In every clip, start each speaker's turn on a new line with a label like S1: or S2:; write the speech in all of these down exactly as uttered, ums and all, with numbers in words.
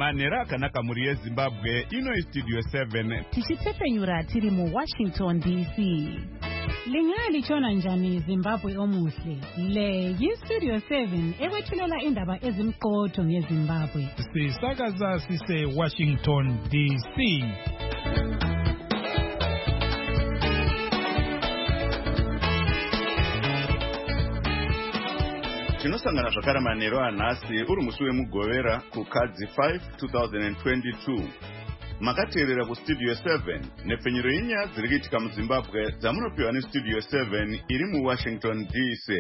S1: manhero akanaka muri yeZimbabwe. Ino iStudio seven
S2: tichitefenyura tiri mu Washington D C.
S3: Lingali chona njani Zimbabwe omuhle. Le yiStudio seven ekwethulela indaba ezimqotho ngeZimbabwe.
S4: Sisakaza sise Washington D C.
S1: Tinosangana zvakare manhero anhasi uri musi wemugovera kuKadzi five twenty twenty-two. Makateerera kuStudio seven nepfenyuro yenyaya dziri kuitika muZimbabwe dzamunopiwa neStudio seven iri muWashington D C.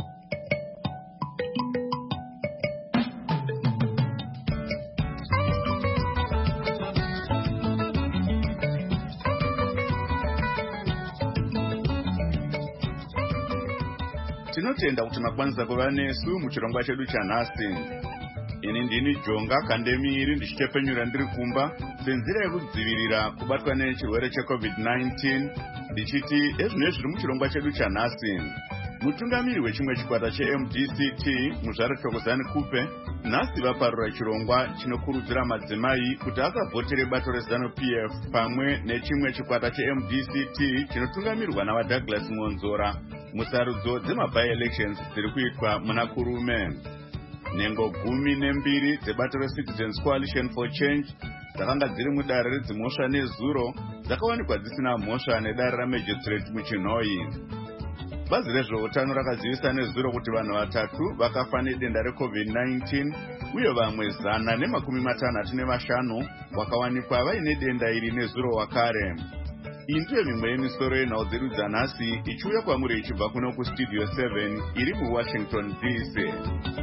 S1: Tinotenda kuti makwanisa kuva nesu muchirongwa chedu chanhasi. Ini ndini Jonga Kandemiri ndichitefenyura ndiri kumba senzira yekudzivirira kubatwa nechirwere cheCovid nineteen ndichiti ezvino zviri muchirongwa chedu chanhasi. Mutungamiri wechimwe chikwata cheM D C T Muzvare Thokozani Kupe nhasi vaparura chirongwa chinokurudzira madzimai kuti asavhotere bato reZanu P F pamwe nechimwe chikwata cheM D C T chinotungamirwa navaDouglas Monzora musarudzo dzema-by-elections dziri kuitwa muna kurume. Nhengo gumi nembiri dzebato reCitizens Coalition for Change dzakanga dziri mudare redzimhosva nezuro dzakawanikwa dzisina mhosva nedare raMagistrate muChinhoyi. Bazi rezveutano rakazivisa nezuro kuti vanhu vatatu vakafa nedenda reCovid nineteen uye vamwe zana nemakumi matanhatu nevashanu vakawanikwa vaine denda iri nezuro wakare. Iyi ndiyo mimwe yemisoro yenhau dzedu dzanhasi ichiuya kwamuri ichibva kuno kuStudio seven iri muWashington D C.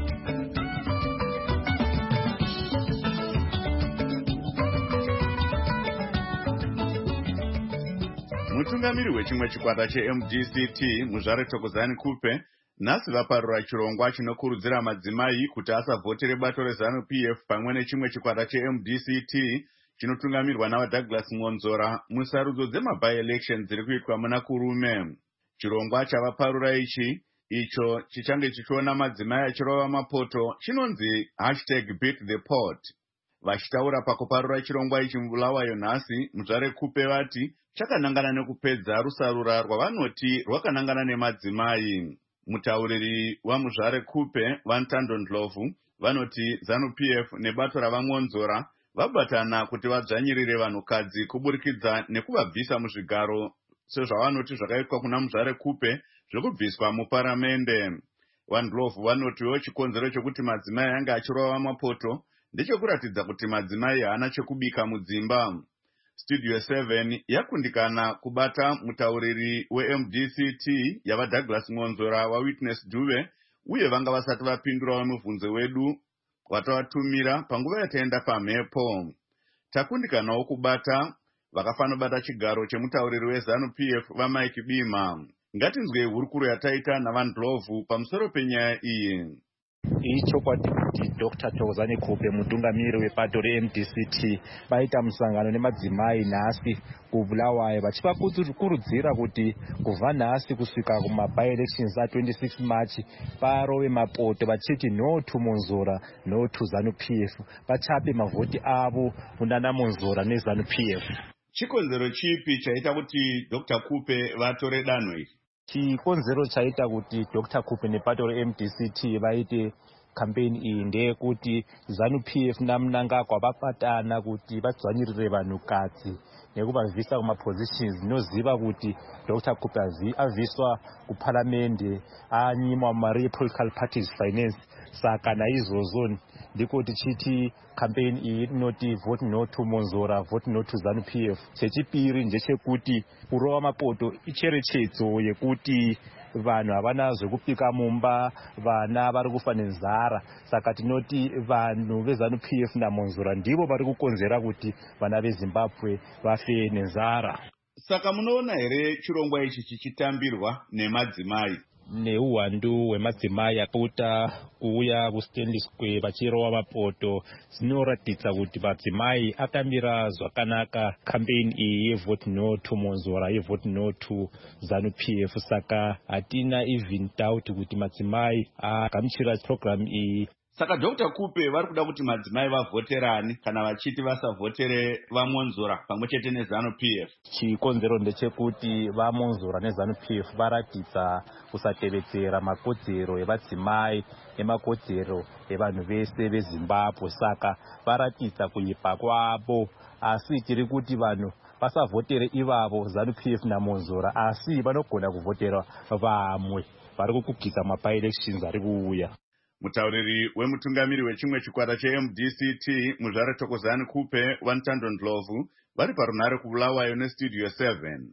S1: Mutungamiri wechimwe chikwata cheM D C T Muzvare Thokozani Kupe nhasi vaparura chirongwa chinokurudzira madzimai kuti asavhotere bato reZanu P F pamwe nechimwe chikwata cheM D C T chinotungamirwa navaDouglas Monzora musarudzo dzema-by-elections dziri kuitwa muna kurume. Chirongwa chavaparura ichi icho chichange chichiona madzimai achirova mapoto chinonzi hashtag beat the pot. Vachitaura pakuparura chirongwa ichi mubulawayo nhasi, Muzvare Kupe vati chakanangana nekupedza rusarura rwavanoti rwakanangana nemadzimai. Mutauriri waMuzvare Kupe Vantando Ndlovu vanoti ZANU P F nebato ravaMonzora vabatana kuti vadzvanyirire vanhukadzi kuburikidza nekuvabvisa muzvigaro sezvavanoti zvakaitwa kuna Muzvare Kupe zvekubviswa muparamende. VaNdlovu vanotiwo chikonzero chokuti madzimai anga achirova mapoto ndechekuratidza kuti madzimai haana chekubika mudzimba. Studio seven yakundikana kubata mutauriri weM D C T yavaDouglas Monzora waWitness Duve uye vanga vasati vapindura mubvunzo wedu watavatumira panguva yataenda pamhepo. Takundikanawo kubata vakafanobata chigaro chemutauriri weZanu P F vaMike Bima. Ngatinzwe hurukuro yataita navaNdlovu pamusoro penyaya iyi.
S5: Ichokwadi kuti Doctor Thokozani Kupe mutungamiri webato reM D C T baita musangano nemadzimai nhasi kuBulawayo vachivakurudzira kuti kubva nhasi kusvika kuma-by-elections a26 March parove mapoto vachiti no to Monzora no to ZANU P F vachape mavhoti avo kunana Monzora neZANU P F.
S1: Chikonzero chipi chaita kuti Doctor Kupe vatore danho iri?
S5: Chikonzero chaita kuti Doctor Kupe nebato reM D C T vaite campaign iyi ndeyekuti ZANU P F naMnangagwa vabatana kuti vadzvanyirire vanhukadzi nekuvabvisa kumapositions dzinoziva kuti Doctor Kupe abviswa kuparamende anyimwa mari yepolitical parties finance. Saka naizvozvo ndiko tichiti campaign iyi inoti vote no to Monzora, vote no to ZANU P F. Chechipiri ndechekuti kurova mapoto icherechedzo yekuti vanhu havana zvekupika mumba, vana vari kufa nenzara. Saka tinoti vanhu veZANU P F naMonzora ndivo vari kukonzera kuti vana veZimbabwe vafe nenzara.
S1: Saka munoona here chirongwa ichi chichitambirwa nemadzimai?
S5: Neuwandu hwemadzimai akauta kuuya kuStanley Square vachirova mapoto zvinoratidza kuti madzimai atambira zvakanaka campaign iyi yevote no to Monzora, yevote no to ZANU P F. Saka hatina even doubt kuti madzimai agamuchira program iyi.
S1: Saka Doctor Kupe vari kuda kuti madzimai vavhoterani kana vachiti vasavhotere vaMonzora pamwe chete neZanu P F.
S5: Chikonzero ndechekuti vaMonzora neZanu P F varatidza kusatevedzera makodzero evadzimai nemakodzero evanhu vese veZimbabwe. Saka varatidza kuipa kwavo, asi tiri kuti vanhu vasavhotere ivavo ZANU P F naMonzora, asi vanogona kuvhotera vamwe vari kukugisa mapa-elections ari kuuya.
S1: Mutauriri wemutungamiri wechimwe chikwata che-M D C T Muzvare Thokozani Kupe Wantando Ndlovu vari parunare kuBulawayo neStudio seven.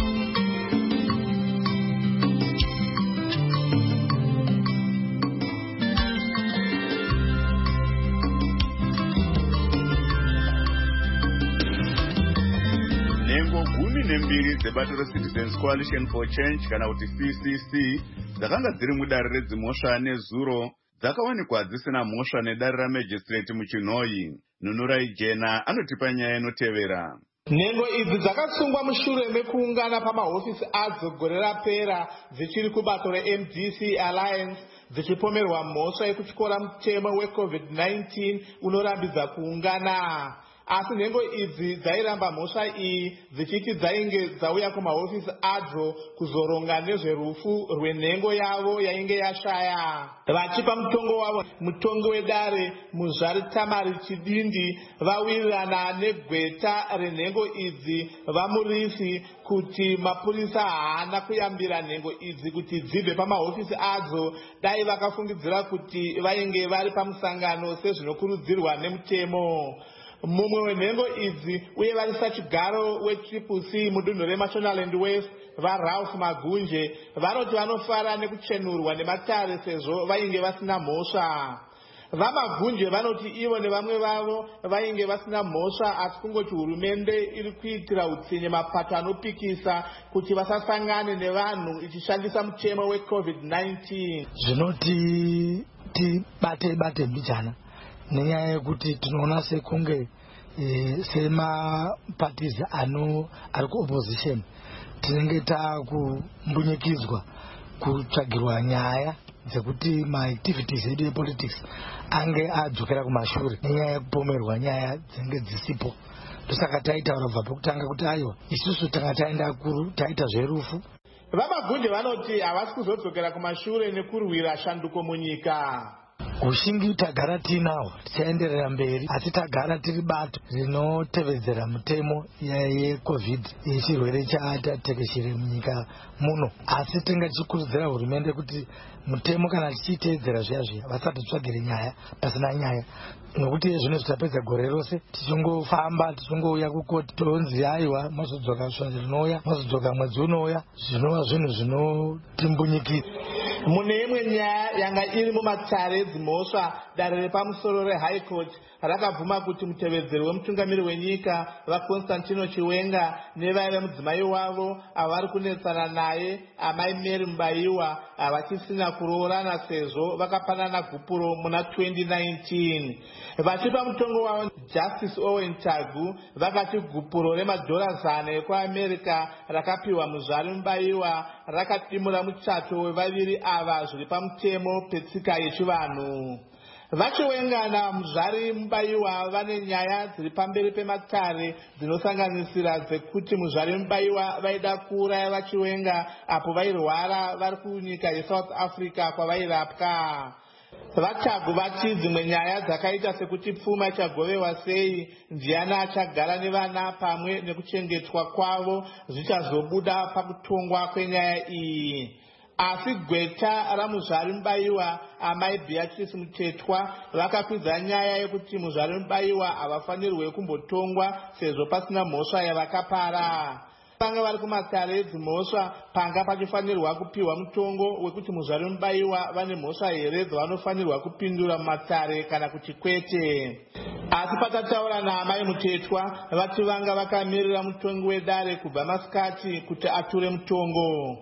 S1: Nengo gumi nembiri dzebato reCitizens Coalition for Change kana kuti C C C dzakanga dziri mudare redzimhosva nezuro dzakawanikwa dzisina mhosva nedare raMagistrate muChinhoyi. Nunurai Jena anotipa nyaya inotevera.
S6: Nhengo idzi dzakasungwa mushure mekuungana pamahofisi adzo gore rapera dzichiri kubato reM D C Alliance dzichipomerwa mhosva yekutyora mutemo weCovid nineteen unorambidza kuungana. Asi nhengo idzi dzairamba mhosva iyi dzichiti dzainge dzauya kumahofisi adzo kuzoronga nezverufu rwenhengo yavo yainge yashaya. Vachipa mutongo wavo mutongi wedare Muzvare Tamari Chidindi vawirirana negweta renhengo idzi vamurisi kuti mapurisa haana kuyambira nhengo idzi kuti dzibve pamahofisi adzo dai vakafungidzira kuti vainge vari pamusangano sezvinokurudzirwa nemutemo. Mumwe wenhengo idzi uye vari sachigaro weTriple C mudunhu reMashonaland West vaRalph Magunje vanoti vanofara nekuchenurwa nematare sezvo vainge vasina mhosva. VaMagunje vanoti ivo nevamwe vavo vainge vasina mhosva, asi kungoti hurumende iri kuitira utsinye mapato anopikisa kuti vasasangane nevanhu ichishandisa mutemo weCovid nineteen.
S7: Zvinoti tibate bate mbijana nenyaya yekuti tinoona sekunge e, semapatizi ano ari kuopposition tinenge takumbunyikidzwa kutsvagirwa nyaya dzekuti maactivities edu epolitics ange adzokera kumashure nenyaya yekupomerwa nyaya dzinenge dzisipo. Ndosaka taitaura kubva pekutanga kuti aiwa isusu tanga taenda kuru taita zverufu.
S6: VaMagunje vanoti havasi kuzodzokera kumashure nekurwira shanduko munyika.
S7: Ushingi tagara tinawo tichaenderera mberi, asi tagara tiri bato rinotevedzera mutemo yeCovid yechirwere chatatekeshere munyika muno. Asi tingachikurudzira hurumende kuti mutemo kana tichiteedzera zviya zviya vasatitsvagire nyaya pasina nyaya, nokuti zvino zvitapedza gore rose tichingofamba tichingouya kukoti tonzi aiwa mozodzoka shanje rinouya mozodzoka mwedzi unouya, zvinova zvinhu zvinotimbunyikisa.
S6: Mune imwe nyaya yanga iri mumatsare edzimhosva, dare repamusoro reHigh Court rakabvuma kuti mutevedzeri wemutungamiri wenyika vaConstantino Chiwenga nevaive mudzimai wavo avari kunetsana naye amai Mary Mbaiwa havachisina kuroorana sezvo vakapanana gupuro muna twenty nineteen. Vachipa mutongo wavo Justice Owen Tagu vakati gupuro remadhora zana ekuAmerica rakapiwa Muzvare Mbaiwa rakadimura muchato wevaviri ava zviri pamutemo petsika yechivanhu. Vachiwenga naMuzvare Mbaiwa vane nyaya dziri pamberi pematare dzinosanganisira dzekuti Muzvare Mbaiwa vaida kuuraya Vachiwenga apo vairwara vari kunyika yeSouth Africa kwavairapwa. Vatagu vati dzimwe nyaya dzakaita sekuti pfuma ichagovewa sei, ndiani achagara nevana pamwe nekuchengetwa kwavo zvichazobuda pakutongwa kwenyaya iyi. Asi gweta raMuzvare Mbaiwa amai Beatrice Mutetwa vakakwidza nyaya yekuti Muzvare Mbaiwa havafanirwe kumbotongwa sezvo pasina mhosva yavakapara. Vanga vari kumatsare edzimhosva panga pachifanirwa kupiwa mutongo wekuti Muzvare Mbaiwa vane mhosva here dzavanofanirwa kupindura mumatsare kana kuti kwete. Asi patataura naamai Mutetwa vati vanga vakamirira mutongi wedare kubva masikati kuti ature mutongo.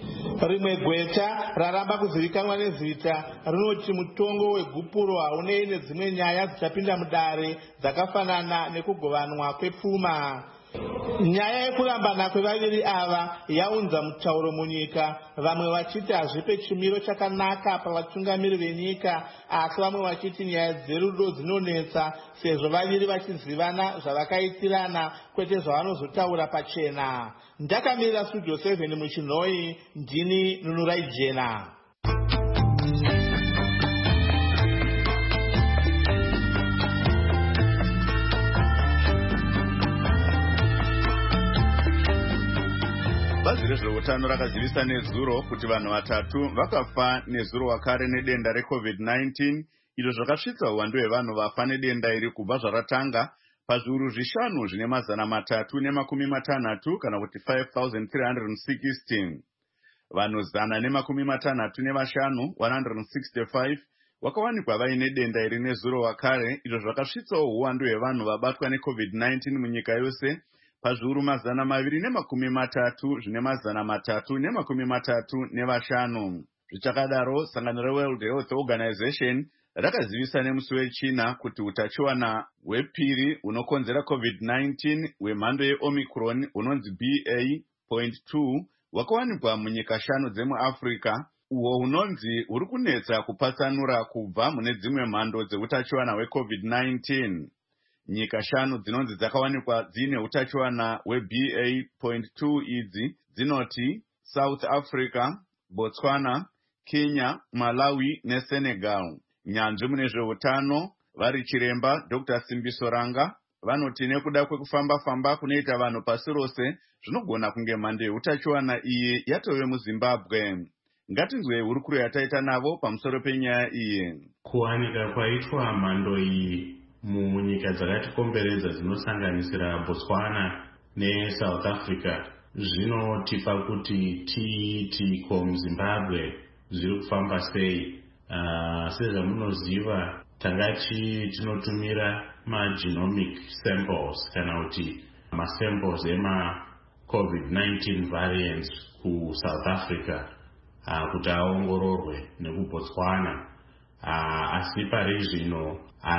S6: Rimwe gweta raramba kuzivikanwa nezita rinoti mutongo wegupuro haunei nedzimwe nyaya dzichapinda mudare dzakafanana nekugovanwa kwepfuma. Nyaya yekurambana kwevaviri ava yaunza mutauro munyika, vamwe vachiti hazvipe chimiro chakanaka pavatungamiri venyika, asi vamwe vachiti nyaya dzerudo dzinonetsa sezvo vaviri vachizivana zvavakaitirana kwete zvavanozotaura pachena. Ndakamirira Studio seven muchinhoi, ndini Nunurai Jena.
S1: Bazi rezveutano rakazivisa nezuro kuti vanhu vatatu vakafa nezuro wakare nedenda recovid nineteen, izvo zvakasvitsa uwandu hwevanhu vafa nedenda iri kubva zvaratanga pazviuru zvishanu zvine mazana matatu nemakumi matanhatu kana kuti five thousand three hundred sixty. Vanhu zana nemakumi matanhatu nevashanu one hundred sixty-five wakawanikwa vaine denda iri nezuro wakare, izvo zvakasvitsawo uwandu hwevanhu vabatwa necovid nineteen munyika yose pazviuru mazana maviri nemakumi matatu zvine mazana matatu nemakumi matatu nevashanu. Zvichakadaro, sangano reWorld Health Organization rakazivisa nemusi wechina kuti utachiwana hwepiri hunokonzera covid nineteen hwemhando yeomicron hunonzi B A point two wakawanikwa munyika shanu dzemuAfrica, uhwo hunonzi huri kunetsa kupatsanura kubva mune dzimwe mhando dzeutachiwana hwecovid nineteen. Nyika shanu dzinonzi dzakawanikwa dzine utachiwana hwe-B A point two idzi dzinoti South Africa, Botswana, Kenya, Malawi neSenegal. Nyanzvi mune zveutano vari chiremba Doctor Simbiso Ranga vanoti nekuda kwekufamba-famba kunoita vanhu pasi rose zvinogona kunge mhando yeutachiwana iyi yatove muZimbabwe. Ngatinzwe hurukuro yataita navo pamusoro penyaya iyi.
S8: Kuwanika kwaitwa mhando iyi munyika dzakatikomberedza dzinosanganisira Botswana neSouth Africa zvinotipa kuti tiiti ko muZimbabwe zviri kufamba sei. Uh, sezvamunoziva tangachi tinotumira magenomic samples kana kuti masamples ema covid nineteen variants ku South Africa uh, kuti aongororwe nekuBotswana. Uh, asi pari zvino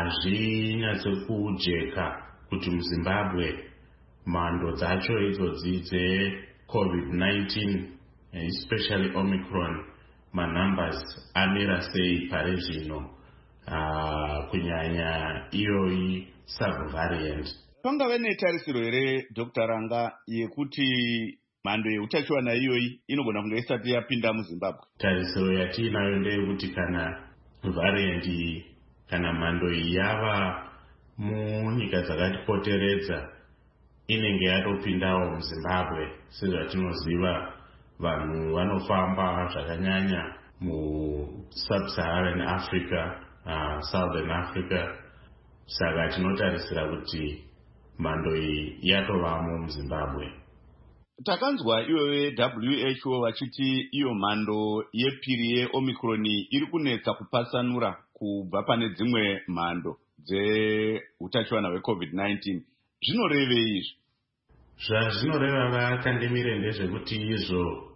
S8: hazvinyatsokujeka kuti muZimbabwe mhando dzacho idzodzi dzecovid nineteen especially Omicron manumbers amira sei pari zvino uh, kunyanya iyoyi subvariant.
S1: Pangave netarisiro here Doctor Ranga yekuti mhando yeutachiwana iyoyi inogona kunge isati yapinda muZimbabwe?
S8: Tarisiro yatiinayo ndeyekuti kana variant iyi kana mhando iyi yava munyika dzakatipoteredza inenge yatopindawo muZimbabwe. Sezvatinoziva vanhu vanofamba zvakanyanya mu-Sub-Saharan Africa, uh, Southern Africa. Saka tinotarisira kuti mhando iyi yatovamo muZimbabwe.
S1: Takanzwa iwewe W H O vachiti iyo mhando yepiri yeomicron iri kunetsa kupatsanura kubva pane dzimwe mhando dzeutachiwana hwecovid nineteen. Zvinorevei izvi?
S8: Zvazvinoreva vakandimire ndezvekuti izvo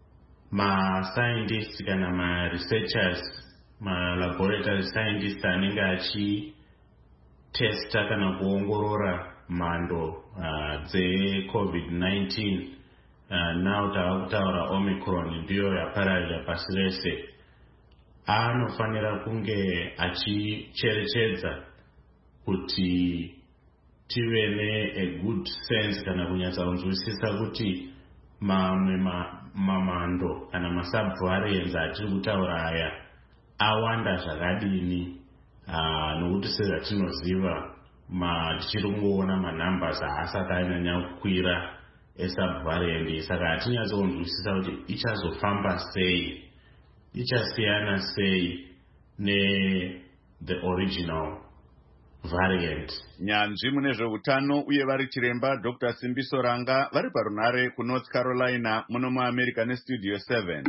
S8: mascientists kana maresearchers, malaboratory scientists anenge achitesta kana kuongorora mhando uh, dzecovid nineteen uh, now tava kutaura omicron ndiyo yapararira pasi rese, anofanira kunge achicherechedza kuti tive ne good sense kana kunyatsa kunzwisisa kuti mamwe mamhando ma kana masubvariants atiri kutaura aya awanda zvakadini. Uh, nokuti sezvatinoziva tichiri kungoona manumbers haasati anyanya kukwira esubvariant. Saka hatinyatsokunzwisisa kuti ichazofamba sei, ichasiyana sei ne the original variant.
S1: Nyanzvi mune zveutano uye vari chiremba Doctor Simbiso Ranga vari parunhare kuNorth Carolina muno muAmerica neStudio seven.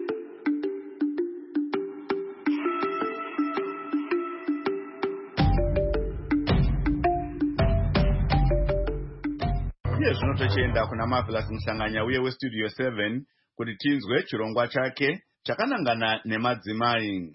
S1: Iye zvino tochienda kuna Marvelous Musanganya uye weStudio seven kuti tinzwe chirongwa chake chakanangana nemadzimai.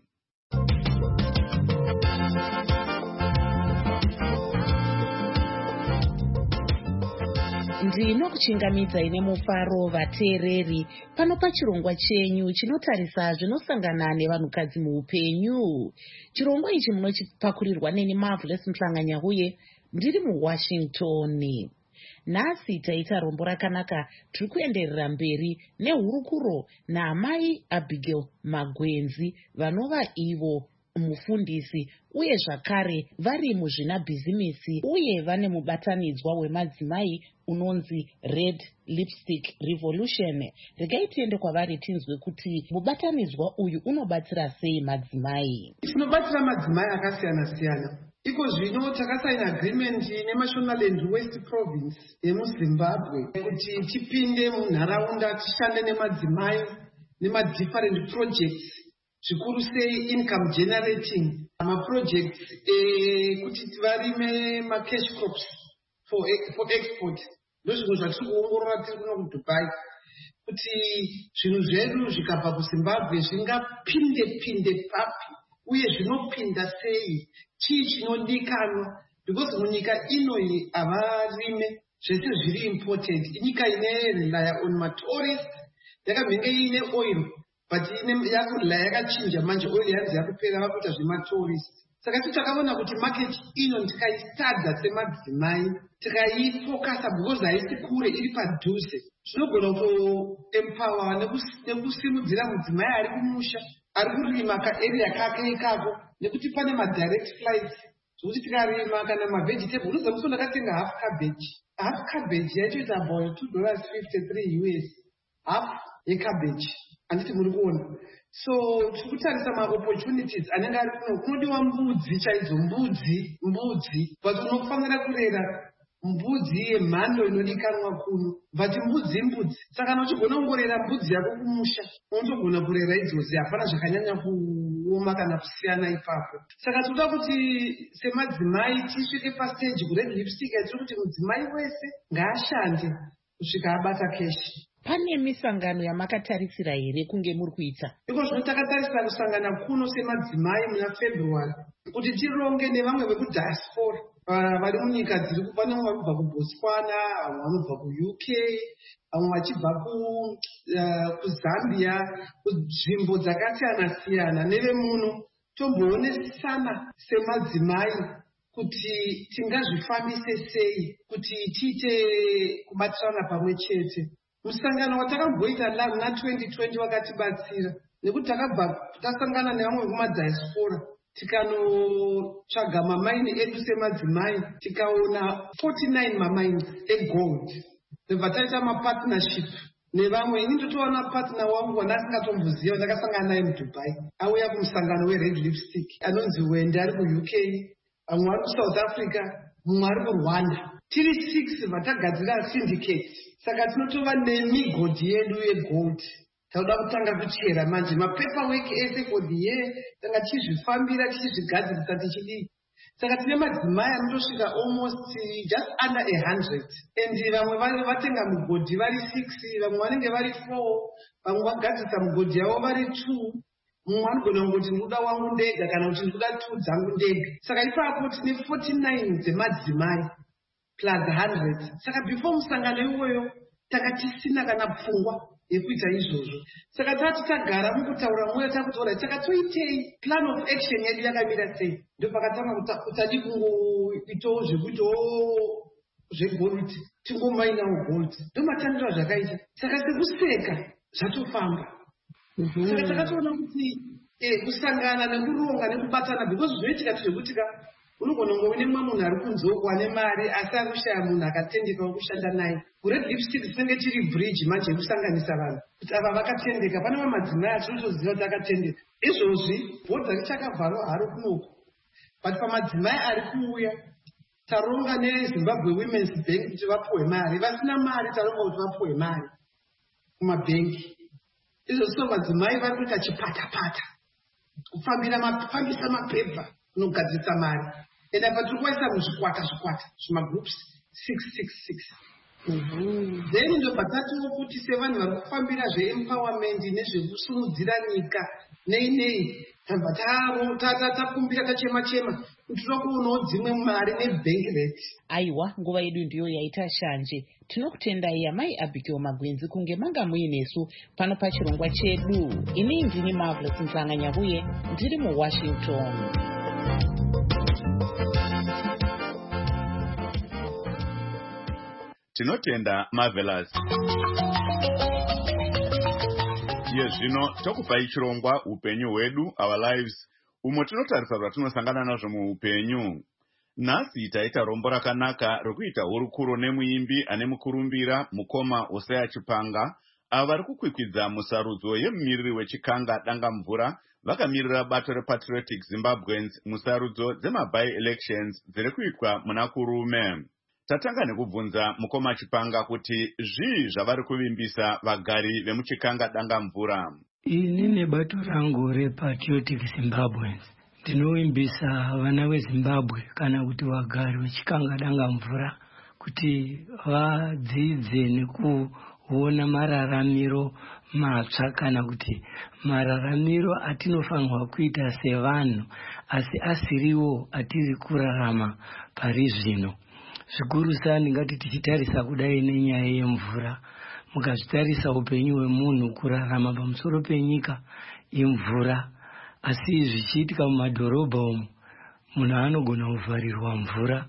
S2: ndinokuchingamidzai nemufaro vateereri pano pachirongwa chenyu chinotarisa zvinosangana nevanhukadzi muupenyu. Chirongwa ichi munochipakurirwa neni Marvelous Mhlanganyahuye ndiri muWashington. Nhasi taita rombo rakanaka, tiri kuenderera mberi nehurukuro naamai Abigail Magwenzi vanova ivo mufundisi uye zvakare vari muzvinabhizimisi uye vane mubatanidzwa wemadzimai unonzi Red Lipstick Revolution. Regai tiende kwavari tinzwe kuti mubatanidzwa uyu unobatsira sei madzimai.
S9: Tinobatsira madzimai akasiyana siyana. Iko zvino takasaina agreement neMashonaland West Province yemuZimbabwe kuti tipinde munharaunda tishande nemadzimai nemadifferent projects zvikuru sei income generating maprojects ekuti varime macash crops for, for export. Ndozvinhu zvatiri kuongorora tiri kuno kuDubai kuti zvinhu zvedu zvikabva kuZimbabwe zvingapinde pinde papi uye zvinopinda sei, chii chinodikanwa, because munyika inoyi havarime zvese zviri imported. Inyika ine rely on matourist, yakamhenge ine oil but ine yakurely yakachinja manje, oil yanzi yakupera vakuita zvematourist. Saka titi takaona kuti market ino tikaisadza semadzimai tikaifocusa because haisi kure, iri padhuze, zvinogona kuempower nekusimudzira mudzimai ari kumusha ari kurima kaarea kake ikako, nekuti pane madirect flights zvokuti tikarima kana mavegetable unoziva musi ndakatenga half cabbage. Half cabbage yaitoita about two dollars fifty-three U S, half yecabbage. Handiti muri kuona. So tiri kutarisa maopportunities anenge ari kuno. Kunodiwa mbudzi chaidzo, mbudzi mbudzi but unofanira kurera mbudzi yemhando inodikanwa kuno, but mbudzi mbudzi. Saka kana uchigona kungorera mbudzi yako kumusha unotogona kurera idzozi, hapana zvakanyanya kuoma kana kusiyana ipapo. Saka tinoda kuti semadzimai tisvike pastage kuRed Lipstick yatiri kuti mudzimai wese ngaashande kusvika abata keshi.
S2: Pane misangano yamakatarisira here kunge muri kuita?
S9: Iko zvino takatarisa kusangana kuno semadzimai muna February kuti tironge nevamwe vekudiaspora vari munyika dziri kupana, vamwe vanobva kuBotswana, vamwe vanobva kuU K, vamwe vachibva kuZambia, kunzvimbo dzakasiyana siyana, nevemuno tomboonesana semadzimai kuti tingazvifambise sei kuti tiite kubatirana pamwe chete. Musangano watakamboita na twenty twenty wakatibatsira nekuti takabva tasangana nevamwe vemadiaspora tikanotsvaga mamaini edu semadzimai tikaona forty-nine mamaini egold. Ndobva taita mapartnership nevamwe. Ini ndotowana partner wangu wandasingatomboziva, ndakasangana naye muDubai, auya kumusangano weRed Lipstick, anonzi Wende, ari kuU K, vamwe vari kuSouth Africa, mumwe ari kuRwanda. Tiri six vatagadzira syndicate. Saka tinotova nemigodhi yedu yegold. Tauda kutanga kuchera manje mapaperwork ese for the year, tanga tichizvifambira tichizvigadzirisa tichidii. Saka tine madzimai anotosvika almost just under a hundred. And vamwe vari vatenga mugodhi vari six, vamwe vanenge vari four, vamwe vagadzirisa mugodhi yavo vari two. Mumwe anogona kungoti ndikuda wangu ndega kana kuti ndikuda two dzangu ndega. Saka ipapo tine forty-nine dzemadzimai plus one hundred. Saka before musangano iwoyo takatisina kana pfungwa yekuita izvozvo. Saka tati tagara mukutaura mwoyo takutora takatoitei plan of action yedu yakamira sei. Ndo pakatanga kutadi kungoitawo zvekuitawo zvegold, tingomainawo gold. Ndo matandiro zvakaita. Saka sekuseka zvatofamba. Saka takatoona kuti kusangana nekuronga nekubatana, because zvinoitika zvekutika unogona kunge nemwe munhu ari kunzokwa nemari asi ari kushaya munhu akatendeka wekushanda naye. kuRed Lipstick tinenge tiri bridge manje yekusanganisa vanhu kuti ava vakatendeka. Pane madzimai atinotoziva kuti akatendeka. Izvozvi bhodha richakavharwa haro kunoko, but pamadzimai ari kuuya taronga neZimbabwe Women's Bank kuti vapuwe mari. Vasina mari taronga kuti vapuwe mari kumabhengi. Izvozvi madzimai vari kuita chipatapata kufambira mafambisa mapepa kunogadzirisa mari. And apa tiri kuvaisa muzvikwata zvikwata zvimagroups six six six. Then ndobva tatiwo kuti sevanhu vari kufambira zveempowerment nezvekusimudzira nyika nei nei tabva takumbira tachema chema kuti toda kuonawo dzimwe mari nebhengiret.
S2: Aiwa, nguva yedu ndiyo yaita shanje. Tinokutendai amai Abigail Magwenzi kunge manga muinesu pano pachirongwa chedu. Ini ndini Marvelous Nzanganyahuye ndiri muWashington.
S1: Tinotenda Marvelous. Iye zvino tokupai chirongwa upenyu hwedu, our lives, umo tinotarisa zvatinosangana nazvo muupenyu. Nhasi taita rombo rakanaka rokuita hurukuro nemuimbi ane mukurumbira mukoma Hosea Chipanga, ava vari kukwikwidza musarudzo yemumiriri wechikanga danga mvura vakamirira bato rePatriotic Zimbabweans musarudzo dzemaby elections dziri kuitwa muna kurume. Tatanga nekubvunza mukoma Chipanga kuti zvii zvavari kuvimbisa vagari vemuchikanga danga mvura.
S10: Ini nebato rangu rePatriotic Zimbabweans ndinovimbisa vana veZimbabwe kana kuti vagari vechikanga danga mvura kuti vadzidze nekuona mararamiro matsva kana kuti mararamiro atinofanirwa kuita sevanhu asi asiriwo atiri kurarama pari zvino. Zvikuru sani ngati tichitarisa kudai nenyaya yemvura, mukazvitarisa upenyu hwemunhu kurarama pamusoro penyika imvura, asi zvichiitika mumadhorobha umu munhu anogona kuvharirwa mvura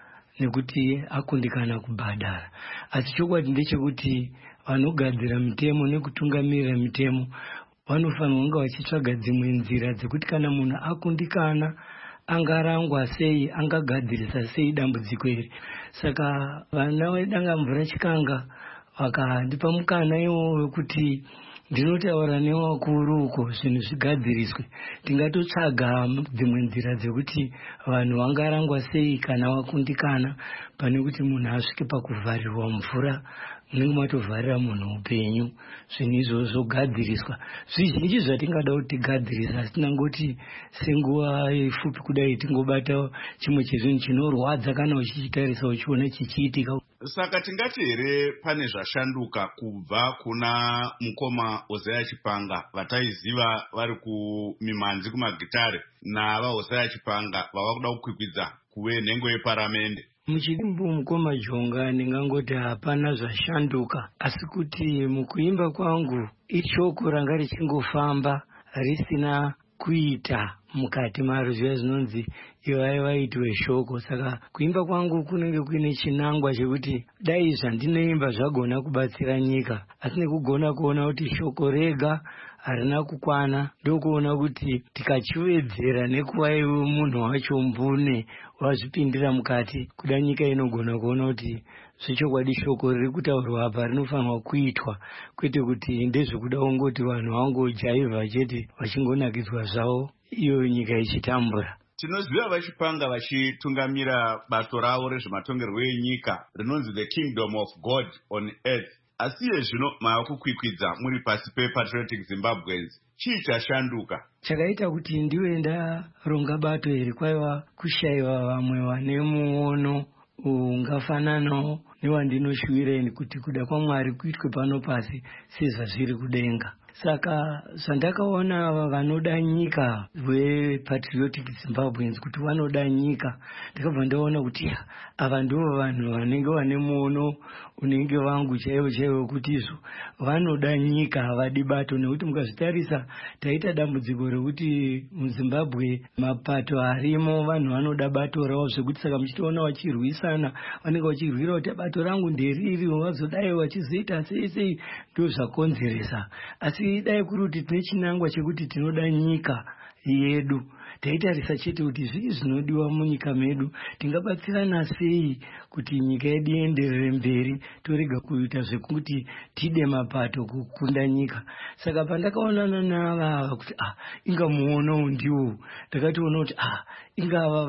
S10: nekuti akundikana kubhadhara. Asi chokwadi ndechekuti vanogadzira mitemo nekutungamirira mitemo vanofanirwa kunge vachitsvaga dzimwe nzira dzekuti kana munhu akundikana angarangwa sei, angagadzirisa sei dambudziko iri. Saka vana vedanga mvura chikanga vakandipa mukana iwo wekuti ndinotaura nevakuru uko zvinhu zvigadziriswe, tingatotsvaga dzimwe nzira dzekuti vanhu vangarangwa sei kana vakundikana pane kuti munhu asvike pakuvharirwa mvura munenge matovharira munhu upenyu. Zvinhu izvozvo gadziriswa zvizhinji zvatingada kuti tigadzirisa, asi tinangoti senguva yefupi kudai tingobata chimwe chezvinhu chinorwadza kana uchichitarisa uchiona chichiitika.
S1: Saka tingati here pane zvashanduka kubva kuna mukoma Hosea Chipanga vataiziva vari kumimanzi kumagitare nava Hosea Chipanga vava kuda kukwikwidza kuve nhengo yeparamende?
S10: Muchidimbu mukoma Jonga ndingangoti hapana zvashanduka, asi kuti mukuimba kwangu ishoko ranga richingofamba risina kuita mukati maro zviya zvinonzi ivai vaitwe shoko. Saka kuimba kwangu kunenge kuine chinangwa chekuti dai zvandinoimba zvagona kubatsira nyika, asi nekugona kuona kuti shoko rega harina kukwana, ndokuona kuti tikachivedzera nekuva iwe munhu wacho mbune wazvipindira mukati, kuda nyika inogona kuona kuti zvechokwadi shoko riri kutaurwa apa rinofanirwa kuitwa, kwete kuti ndezvekuda kungoti vanhu vangojaivha chete vachingonakidzwa zvavo iyo nyika ichitambura.
S1: Tinoziva vachipanga vachitungamira bato ravo rezvematongerwo enyika rinonzi the Kingdom of God on Earth. Asi zvino mava kukwikwidza muri pasi pePatriotic Zimbabweans, chii chashanduka?
S10: Chakaita kuti ndiwe ndaronga bato iri kwaiva kushayiwa vamwe vane muono ungafananawo newandinoshuwira kuti kuda kwaMwari kuitwe pano pasi sezvazviri kudenga. Saka zvandakaona vanoda nyika vePatriotic Zimbabweans kuti vanoda nyika, ndakabva ndaona kuti ava ndivo vanhu vanenge vane muono unenge vangu chaivo chaivo kuti izvo vanoda nyika, havadi bato. Nekuti mukazvitarisa taita dambudziko rekuti muZimbabwe mapato arimo vanhu vanoda bato ravo zvekuti saka muchitoona vachirwisana, vanenge vachirwira kuti bato rangu nderiri, vazodai vachizoita sei sei, ndo zvakonzeresa. Asi dai kuri kuti tine chinangwa chekuti tinoda nyika yedu, taitarisa chete kuti zvii zvinodiwa munyika medu, tingabatsirana sei kuti nyika yedu ienderere mberi, torega kuita zvekuti tide mapato kukunda nyika. Saka pandakaonana navava kuti ah inga muono ndiwo, ndakatoona kuti ah ingava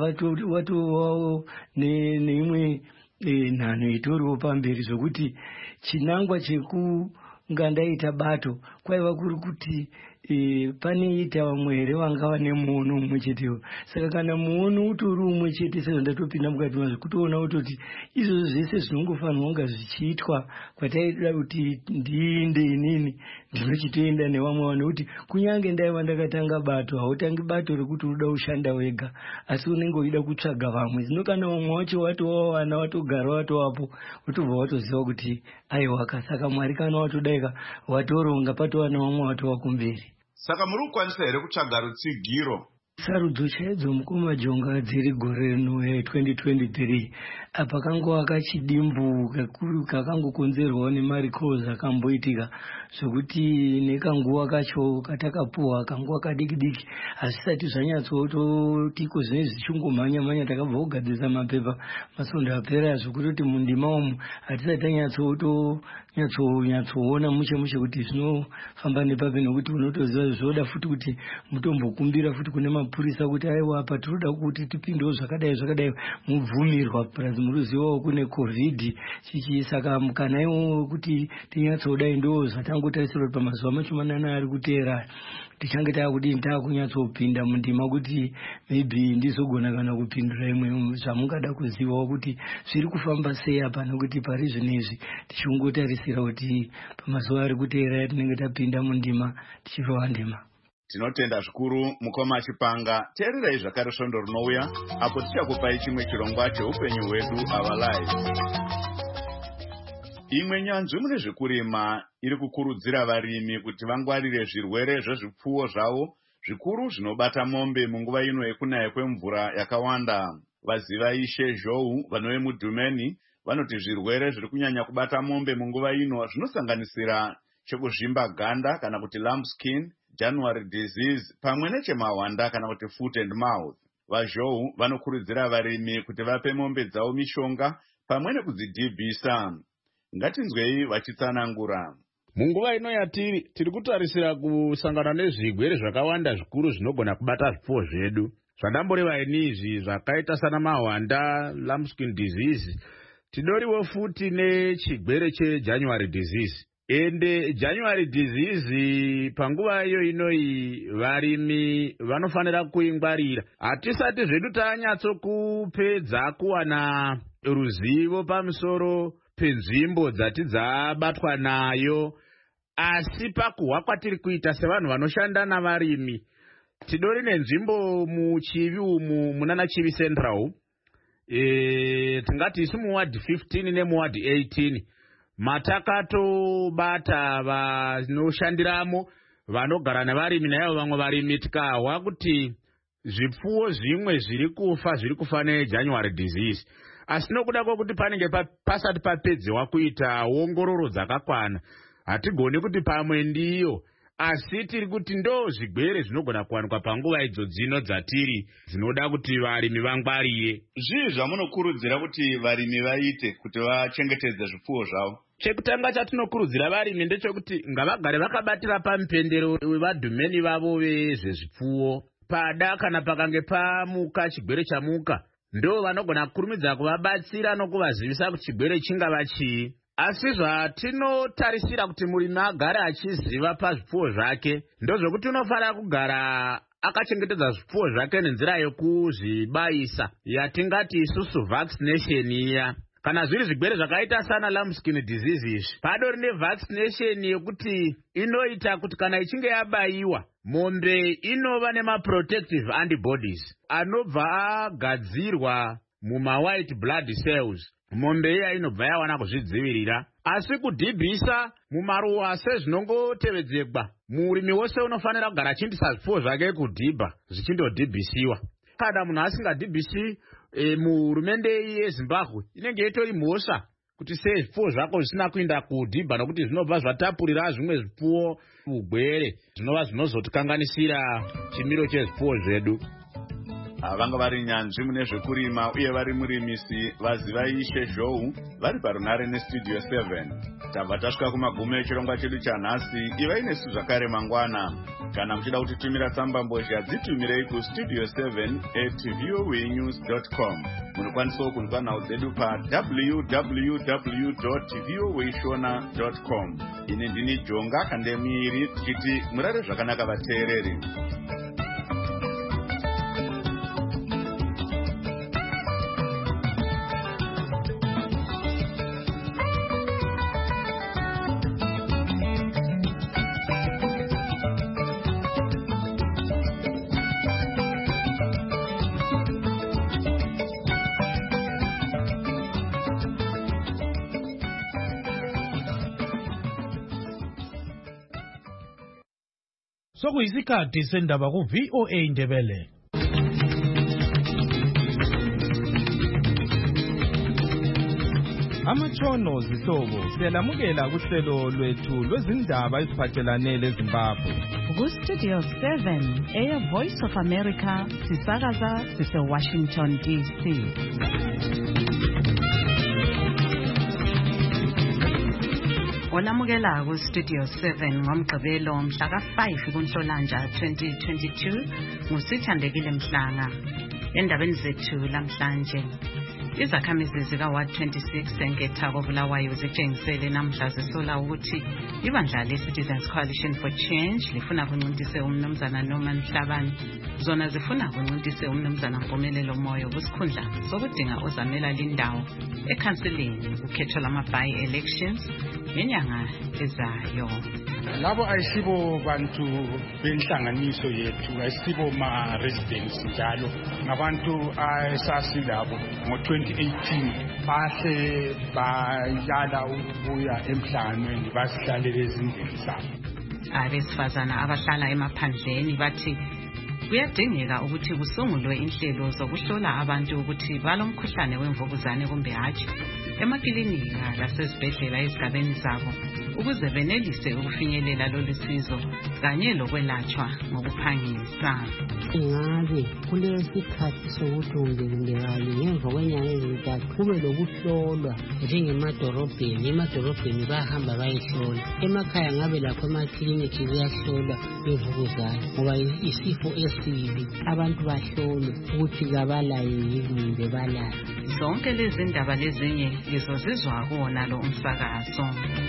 S10: vatovawo neimwe nhanho itoriwo pamberi zvokuti chinangwa cheku ngandaita bato kwaiva kuri kuti e, paneita vamwe here vanga vane muono umwe chetewo. Saka kana muono utori umwe chete sezvo ndatopinda mukati mazvo kutoona kutoti izvozvo zvese zvinongofanirwa kunga zvichiitwa kwataida kuti ndiinde inini ndinochitoenda nevamwe vanhu nekuti kunyange ndaiva ndakatanga bato hautangi bato rekuti unoda kushanda wega asi unenge uchida kutsvaga vamwe. Zvino kana vamwe wacho watovawana watogara watovapo wotobva watoziva kuti aiwaka. Saka Mwari kana watodaika watoronga patova nevamwe watova kumberi.
S1: Saka muri kukwanisa here kutsvaga rutsigiro?
S10: Sarudzo chaidzo mukoma jonga dziri gore rino ye twenty twenty-three apa kangova kachidimbu kakuru kakangokonzerwawo nemaricos akamboitika zvokuti nekanguva kacho katakapuhwa kanguva kadiki diki hazvisati zvanyatsototiko zvinenge zvichingomhanya mhanya takabva kugadzirisa mapepa masondo apera zvokutoti mundima umu hatisati tanyatsoto nyatsonyatsooona mushe mushe kuti zvinofamba nepape nokuti unotoziva zvoda futi kuti mutombokumbira futi kune mapurisa kuti aiwa apa tinoda kuti tipindewo zvakadai zvakadai mubvumirwa purazi muruzivawo kune covid chichi. Saka kana iwo kuti tinyatsodai ndo zvatangotarisirwa kuti pamazuva mashomanana ari kuteera tichange taakudini taakunyatsopinda mundima kuti maybe ndizogona kana kupindura imwe zvamungada kuzivawo kuti zviri kufamba sei apa nokuti pari zvinezvi tichiongotarisira kuti pamazuva ari kuteera tinenge tapinda mundima tichirova ndima.
S1: Tinotenda zvikuru mukoma Chipanga. Teererai zvakare svondo rinouya apo tichakupai chimwe chirongwa cheupenyu hwedu our lives. Imwe nyanzvi mune zvekurima iri kukurudzira varimi kuti vangwarire zvirwere zvezvipfuwo zvavo zvikuru zvinobata mombe munguva ino yekunaya kwemvura yakawanda. Vazivaishe Zhou vanove mudhumeni vanoti zvirwere zviri kunyanya kubata mombe munguva ino zvinosanganisira chekuzvimba ganda kana kuti lambskin, January disease pamwe nechemahwanda kana kuti foot and mouth. VaZhou vanokurudzira varimi kuti vape mombe dzavo mishonga pamwe nekudzidhibhisa. Ngatinzwei vachitsanangura.
S11: Munguva ino yatiri tiri kutarisira kusangana nezvigwere zvakawanda zvikuru zvinogona kubata zvipfuwo zvedu. Zvandamboreva inizvi zvakaita sana mahwanda, lambskin disease, tidoriwo futi nechigwere cheJanuary disease. Ende January disease panguva iyo inoi varimi vanofanira kuingwarira. Hatisati zvedu tanyatso kupedza kuwana ruzivo pamusoro penzvimbo dzati dzabatwa nayo, asi pakuhwa kwatiri kuita sevanhu vanoshanda navarimi tidori nenzvimbo muchivi umu munana Chivi Central, e, tingati isu muward fifteen nemuward eighteen matakatobata vanoshandiramo vanogara nevarimi naivo vamwe varimi tikahwa kuti zvipfuwo zvimwe zviri kufa zviri kufa neJanuary disease. Asi nokuda kwokuti panenge pasati papedzewa kuita ongororo dzakakwana hatigoni kuti pamwe ndiyo, asi tiri kuti ndo zvigwere zvinogona kuwanikwa panguva idzo dzino dzatiri dzinoda kuti varimi vangwarire.
S1: Zvii zvamunokurudzira kuti varimi vaite kuti vachengetedze zvipfuwo zvavo?
S11: Chekutanga chatinokurudzira varimi ndechekuti ngavagare vakabatira pamupendero wevadhumeni vavo vezvezvipfuwo. Pada kana pakange pamuka chigwere chamuka, ndo vanogona kurumidza kuvabatsira nokuvazivisa kuti chigwere chingava chii. Asi zvatinotarisira kuti murimi agare achiziva pazvipfuwo zvake ndozvekuti unofanira kugara akachengetedza zvipfuwo zvake nenzira yokuzvibaisa yatingati isusu vaccination iya. Kana zviri zvigwere zvakaita sana lambskin disease izvi, padori nevaccination yekuti inoita kuti kana ichinge yabaiwa mombe inova nemaprotective antibodies anobva agadzirwa muma-white blood cells. Mombe iya inobva yawana kuzvidzivirira. Asi kudhibhisa mumaruwa sezvinongotevedzekwa, murimi wose unofanira kugara achindisa zvipfuwo zvake kudhibha zvichindodhibhisiwa. Kana munhu asingadhibhisi, e, muhurumende yeZimbabwe inenge itori mhosva kuti sei zvipfuwo zvako zvisina kuinda kudhibha nokuti zvinobva zvatapurira zvimwe zvipfuwo ugwere zvinova zvinozotikanganisira chimiro chezvipfuwo zvedu.
S1: avanga vari nyanzvi mune zvekurima uye vari murimisi vaziva Ishe Zhou vari parunare nestudio seven. Tabva tasvika kumagumo echirongwa chedu chanhasi. Ivai nesu zvakare mangwana. Kana muchida kutitumira tsamba mbozha dzitumirei kustudio seven at voanews dot com. Munokwanisawo kunzwa nhau dzedu pa w w w dot voashona dot com. Ini ndini Jonga Kandemiri tichiti murare zvakanaka vateereri.
S4: Sokuyisikhathi sendaba ku V O A Ndebele. Amatshono zihlobo siyalamukela kuhlelo lwethu lwezindaba eziphathelane leZimbabwe.
S12: Ku Studio seven, Air Voice of America, sisakaza sise Washington D C. Olamukela ku Studio seven ngomgqibelo mhla ka five kuNhlolanja twenty twenty-two ngusithandekile Mhlanga. Endabeni zethu lamhlanje, izakhamizi zika Ward twenty-six enketha koBulawayo zitshengisele namhla zisola ukuthi ibandla le-Citizens Coalition for Change lifuna kuncintise umnumzana Norman Mhlabane, zona zifuna kuncintise umnumzana Mpumelelo Moyo kusikhundla sokudinga ozamela lindawo ekhansilini ukhetho lama-by-elections ngenyanga ezayo.
S13: Labo ayisibo bantu benhlanganiso yethu, ayisibo ma-residents njalo, ngabantu asasilabo ngo twenty eighteen bahle bayala ukubuya emhlanganweni basihlalele ezindlini zabo.
S12: Abesifazana abahlala emaphandleni bathi kuyadingeka ukuthi kusungulwe inhlelo zokuhlola abantu ukuthi balomkhuhlane wemvukuzane kumbe hatshi emakilinika lasezibhedlela ezigabeni zabo ukuze benelise ukufinyelela lolu sizo kanye lokwelatshwa ngokuphangisa.
S14: Ingabe kulesikhathi sokuthi ungekali ngemva kwenyanga ezintathu kube lokuhlolwa njengemadorobheni. Emadorobheni bahamba bayehlola, emakhaya ngabe lakho emakliniki kuyahlolwa imvukuzane ngoba isifo esibi, abantu bahlolwe ukuthi kabalayo yini kumbe balayo.
S12: Zonke lezi ndaba lezinye lizozizwa kuwona lo umsakazo.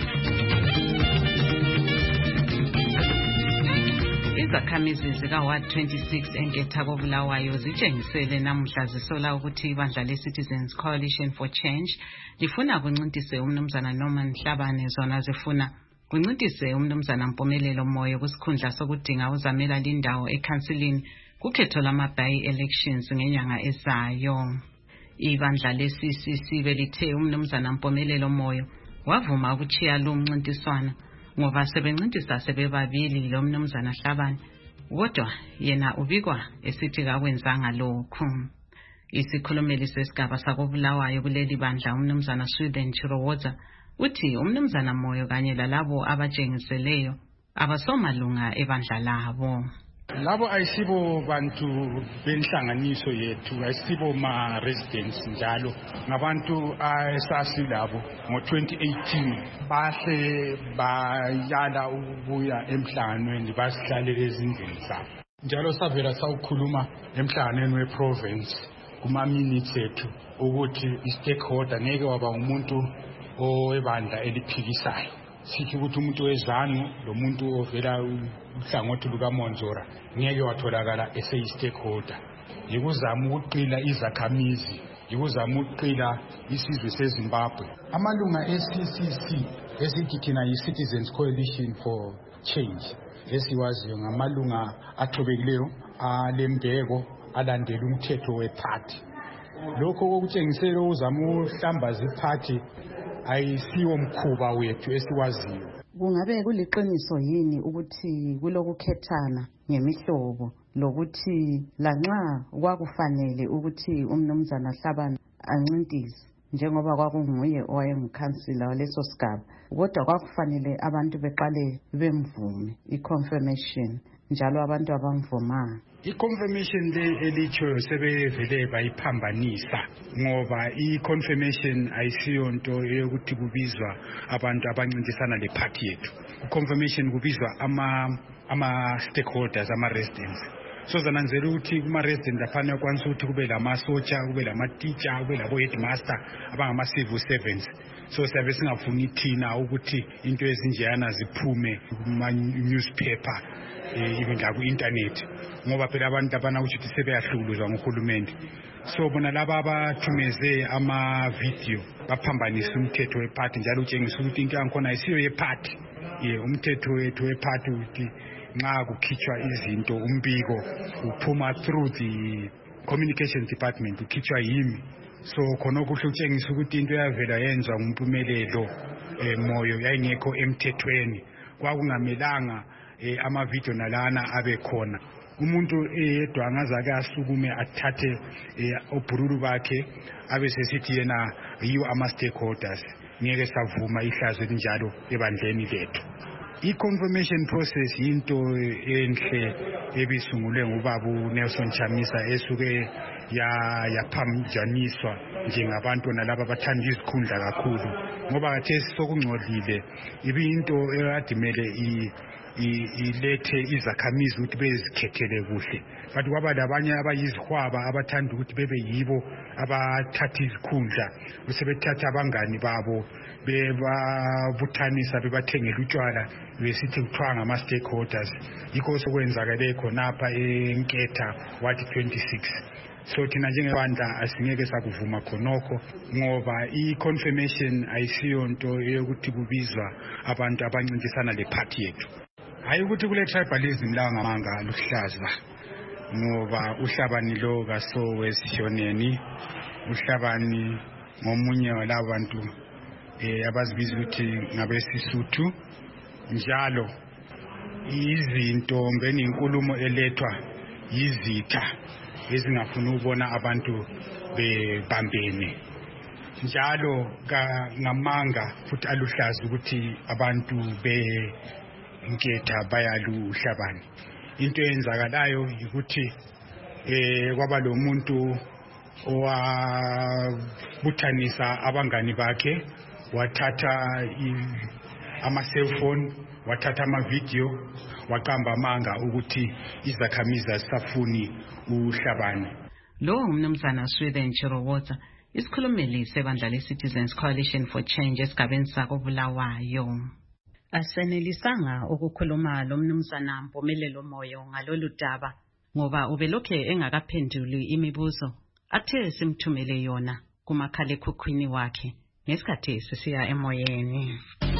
S12: Izakhamizi zika Ward twenty-six enketha koBulawayo zitshengisele namhla zisola ukuthi ibandla le-Citizens Coalition for Change lifuna kuncintise umnumzana Norman Mhlabane, zona zifuna kuncintise umnumzana Mpumelelo Moyo kusikhundla sokudinga uzamela lindawo ekhansilini kukhetho lama-by-elections ngenyanga ezayo. Ibandla le-C C C belithe umnumzana Mpumelelo Moyo wavuma ukuchiya lo mncintiswano ngoba sebencintisa sebebabili lo mnumzana Mhlabane, kodwa yena ubikwa esithi kakwenzanga lokhu. Isikhulumeli sesigaba sakoBulawayo kuleli bandla umnumzana Sweden Chirowoza uthi umnumzana Moyo kanye lalabo abatshengiseleyo abasomalunga ebandla labo.
S13: Labo ayisibo bantu benhlanganiso yethu, ayisibo ma-residents njalo, ngabantu asasilabo ngo twenty eighteen bahle bayala ukubuya emhlanganweni basihlalele ezindlini zabo. Njalo savela sawukhuluma emhlanganweni we-province kuma-minutes ethu ukuthi i-stakeholder ngeke waba umuntu owebandla eliphikisayo. Sithi ukuthi umuntu wezanu lo muntu ovela uhlangothi lukaMonzora ngeke watholakala eseyi-stakeholder. Yikuzama ukuqila izakhamizi, yikuzama ukuqila isizwe seZimbabwe. Amalunga e-C C C esithi thina yi-Citizens Coalition for Change esiwaziyo ngamalunga athobekileyo alembeko alandela umthetho we-party. Lokho kokutshengisela uzama uhlambaza i-party ayisiwo mkhuba wethu esiwaziyo.
S15: Kungabe kuliqiniso yini ukuthi kulokukhethana ngemihlobo lokuthi lanxa kwakufanele ukuthi umnumzana Mhlabane ancintise njengoba kwakunguye owayengukhansila waleso sigaba, kodwa kwakufanele abantu beqale bemvume i-confirmation njalo abantu abamvumanga.
S13: I-confirmation le elitshoyo sebevele bayiphambanisa ngoba i-confirmation ayisiyo nto eyokuthi kubizwa abantu abancintisana le-party yethu. I-confirmation kubizwa ama ama stakeholders, ama-residents. So zananzela ukuthi kuma-resident laphana kwanisa ukuthi kube lamasotsha, kube lama-teacher, kube labo-headmaster abangama-civil servants. So siyabe singafuni thina ukuthi into ezinjeyana ziphume kuma-newspaper even la ku-internet ngoba phela abantu abana ukuthi sebeyahlukuluzwa nguhulumende. So bona laba abathumeze ama-video baphambanisa umthetho we-party njalo utshengisa ukuthi into yankhona ayisiyo ye-party. Ye umthetho wethu we-party ukuthi nxa kukhitshwa izinto umbiko uphuma through the communication department ukhitshwa yimi. So khona kuhle utshengisa ukuthi into yavela yenzwa ngumpumelelo moyo yayingekho emthethweni. Kwakungamelanga ama-video nalana abe khona. Umuntu eyedwa angazake asukume athathe obhururu bakhe abe sesithi yena yiwo ama-stakeholders. Ngeke savuma ihlazo elinjalo ebandleni lethu. I-confirmation process yinto enhle ebisungulwe ngubaba uNelson Chamisa esuke yaphamjaniswa njengabantu nalabo abathanda izikhundla kakhulu ngoba kathesi sokungcolile ibiyinto ekadimele ilethe izakhamizi ukuthi bezikhethele kuhle, but kwaba labanye abayizihwaba abathanda ukuthi bebe yibo abathatha izikhundla besebethatha abangani babo bebabuthanisa bebathengela utshwala besithi kuthiwa ngama-stakeholders. Yikho sokwenzakale khonapha eNketha Ward twenty-six. So thina njengebandla asingeke sakuvuma khonokho ngoba i-confirmation ayisiyo nto eyokuthi kubizwa abantu abancintisana le-party yethu. Hayi ukuthi kule tribalism la ngamanga luhlaza ngoba uhlabani lo kaSowesishoneni, uhlabani ngomunye walabo bantu eh abazibiza ukuthi ngabesisuthu, njalo izinto ngeni inkulumo elethwa yizitha ezingafuna ukubona abantu bebambene, njalo ngamanga futhi aluhlaza ukuthi abantu be Nketha bayaluhlabani. Into eyenzakalayo ukuthi eh kwaba lo muntu owabuthanisa abangani bakhe wathatha ama cellphone, wathatha ama video, waqamba amanga ukuthi izakhamizi zisafuni uhlabani.
S12: Lo umnumzana Sweden Chirowotsa isikhulumeli sebandla le-Citizens Coalition for Change esigabeni sako Bulawayo. Asenelisanga ukukhuluma lo mnumzana Mpumelelo Moyo ngalolu daba ngoba ubelokhe engakaphenduli imibuzo athe simthumele yona kumakhalekhukhwini wakhe ngesikhathi sisiya emoyeni.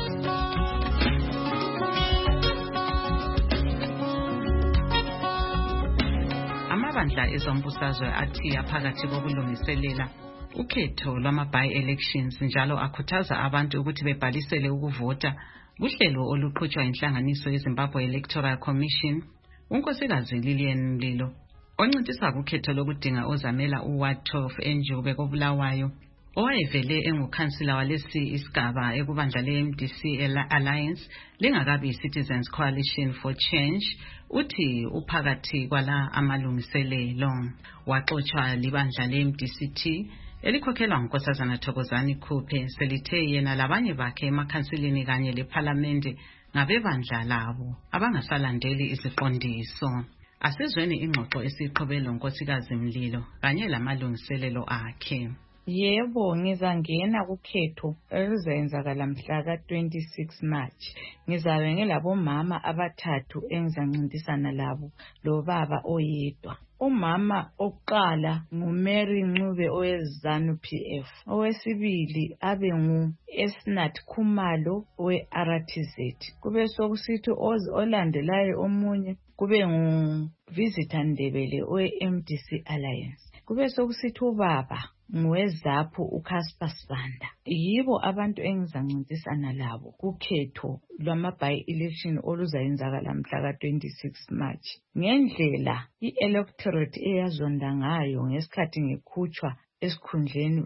S12: Amabandla ezombusazwe athi aphakathi kokulungiselela ukhetho lwama-by-elections njalo akhuthaza abantu ukuthi bebhalisele ukuvota kuhlelo oluqhutshwa inhlanganiso yeZimbabwe Electoral Commission. Unkosikazi Lilian Mlilo oncintisa kukhetho lokudinga ozamela uWard twelve eNjube koBulawayo owayevele engukhansila walesi isigaba ekubandla le-M D C Alliance lingakabi Citizens Coalition for Change, uthi uphakathi kwala amalungiselelo. Waxoxwa libandla le-M D C T elikhokhelwa ngunkosazana Thokozani Khuphe selithe yena labanye bakhe emakhansilini kanye lePhalamende ngabebandla labo abangasalandeli iziqondiso. Asizweni ingxoxo esiqhubelo unkosikazi Mlilo kanye lamalungiselelo akhe.
S2: Yebo, ngizangena kukhetho elizenzakala mhla ka twenty-six March. Ngizabe ngilabo mama abathathu engizancintisana labo lo baba oyedwa. Umama oqala nguMary Ncube oweZANU P F. Owesibili abe ngu Esnat Khumalo we-R T Z. Kube sokusithi olandelayo omunye kube ngu Visitor Ndebele owe-M D C Alliance. Kube sokusithi ubaba ngwezapho uCasper Sanda. Yibo abantu engizancintisana labo kukhetho lwama-by-election oluzayenzakala mhla ka twenty-six March. Ngendlela i-electorate eyazonda ngayo ngesikhathi ngikhutshwa esikhundleni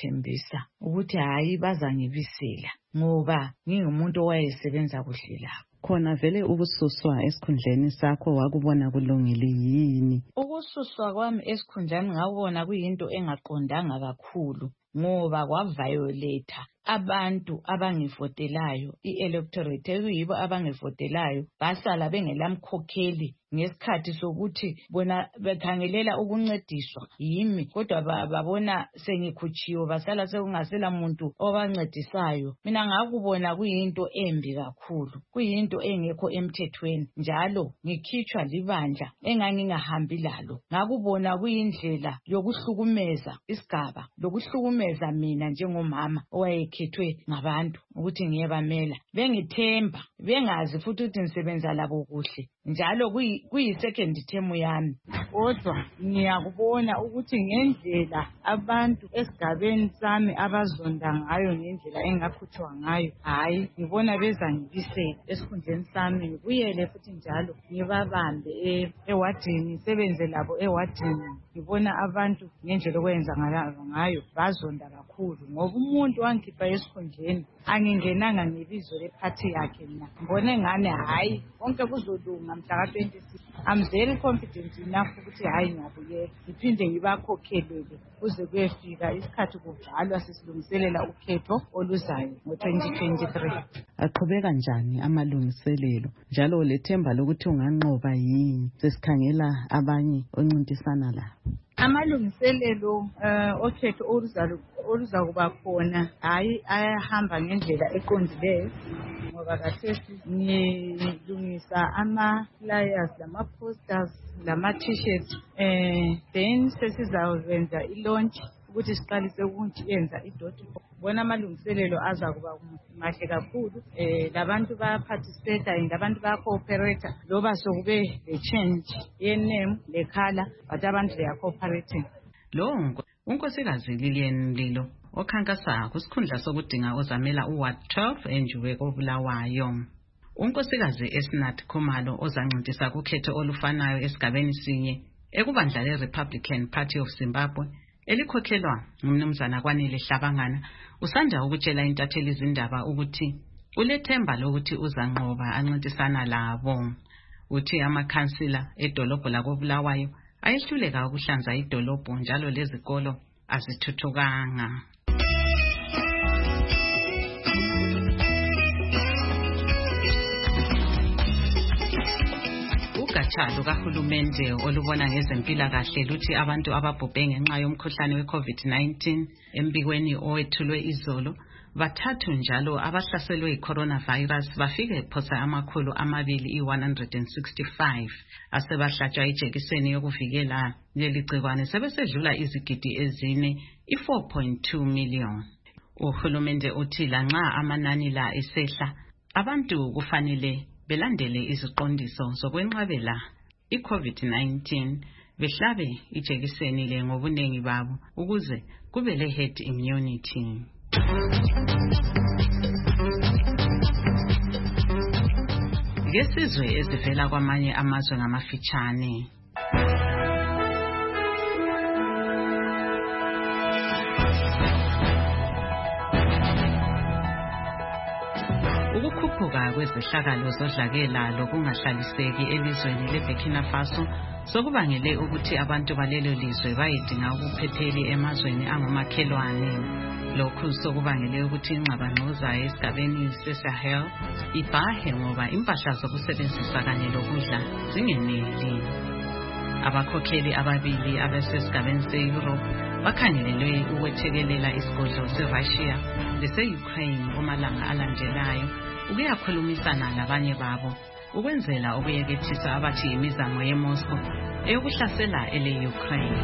S2: bayangithembisa ukuthi hayi bazangibisela ngoba ngingumuntu owayesebenza kuhle labo.
S15: khona vele ukususwa esikhundleni sakho wakubona kulungile yini?
S16: Ukususwa kwami esikhundleni ngakubona kuyinto engaqondanga kakhulu ngoba kwaviolate abantu abangivotelayo, i-electorate ekuyibo abangivotelayo basala bengelamkhokheli ngesikhathi sokuthi bona bekhangelela ukuncediswa yimi, kodwa babona sengikhutshiwe basala sekungasela muntu obancedisayo. Mina ngakubona kuyinto embi kakhulu, kuyinto engekho emthethweni, njalo ngikhitshwa libandla engangingahambi lalo. Ngakubona kuyindlela yokuhlukumeza isigaba, lokuhlukumeza mina njengomama owayekhethwe ngabantu ukuthi ngiyebamela. Bengithemba, bengazi futhi ukuthi ngisebenza labo kuhle, njalo kuyi-second term yami. Kodwa ngiyakubona ukuthi ngendlela abantu esigabeni sami abazonda ngayo, ngendlela engakhutshwa ngayo, hayi ngibona bezangibisela esikhundleni sami ngibuyele futhi njalo ngibabambe ewadini, ngisebenze labo ewadini. Ngibona abantu ngendlela okwenza ngayo bazonda kakhulu, ngoba umuntu wangikhipha esikhundleni angingenanga ngebizo lephathi yakhe. Mina ngibone ngane hayi konke kuzolunga mhla ka twenty-six. I'm very confident enough ukuthi hayi ngiyabuyela ngiphinde ngibakhokhelele kuze kuyefika isikhathi kuvalwa sesilungiselela ukhetho oluzayo ngo-twenty twenty-three.
S15: Aqhubeka njani amalungiselelo njalo lethemba lokuthi unganqoba yini sesikhangela abanye oncintisana labo?
S16: Amalungiselelo uh, okhetho oluza kuba khona hayi ayahamba ngendlela eqondileyo, ngoba kathesi ngilungisa ama-flyers lama-posters lama-t-shirts, eh then sesizakwenza i-launch ukuthi siqalise ukuthi yenza idoti. Bona amalungiselelo aza kuba mahle kakhulu, eh labantu bayaparticipate and abantu bayacooperate, loba sokube le change yename le color but abantu they are cooperating.
S12: Lo unkosikazi Lilian Mlilo okhankasa kusikhundla sokudinga ozamela uward twelve enjuwe koBulawayo. Unkosikazi Esnath Khumalo ozancintisa kukhetho olufanayo esigabeni sinye ekubandla le-Republican Party of Zimbabwe elikhokhelwa ngumnumzana Kwanele Hlabangana, usanda ukutshela intatheli izindaba ukuthi ulethemba lokuthi uzanqoba ancintisana labo. Uthi amakhansila edolobho lakoBulawayo ayehluleka ukuhlanza idolobho njalo lezikolo azithuthukanga. Ugatsha lukahulumende olubona ngezempilakahle luthi abantu ababhubhe ngenxa yomkhuhlane we-COVID nineteen embikweni owethulwe izolo bathathu njalo abahlaselwe yi-coronavirus bafike phosa amakhulu amabili i-one hundred sixty-five asebahlatshwa ijekiseni yokuvikela leli gciwane sebesedlula izigidi ezine i-four point two million. Uhulumende uthi lanxa amanani la esehla abantu kufanele belandele iziqondiso zokwenqabela i-COVID nineteen behlabe ijekiseni le ngobunengi babo ukuze kube le herd immunity. Ngesizwe ezivela kwamanye amazwe ngamafitshane. Ukukhuphuka kwezehlakalo zodlakela lokungahlaliseki elizweni leBurkina Faso sokubangele ukuthi abantu balelo lizwe bayedinga ukuphepheli emazweni angomakhelwane. Lokhu sokubangele ukuthi ingxabangxoza esigabeni seSahel ibhahe ngoba impahla zokusebenzisa kanye lokudla zingeneli. Abakhokheli ababili abasesigabeni se-Europe bakhangelelwe ukwethekelela isigodlo seRussia lese-Ukraine kumalanga alandelayo ukuyakhulumisana labanye babo ukwenzela ukuyekethisa abathi imizamo yeMoscow eyokuhlasela ele-Ukraine.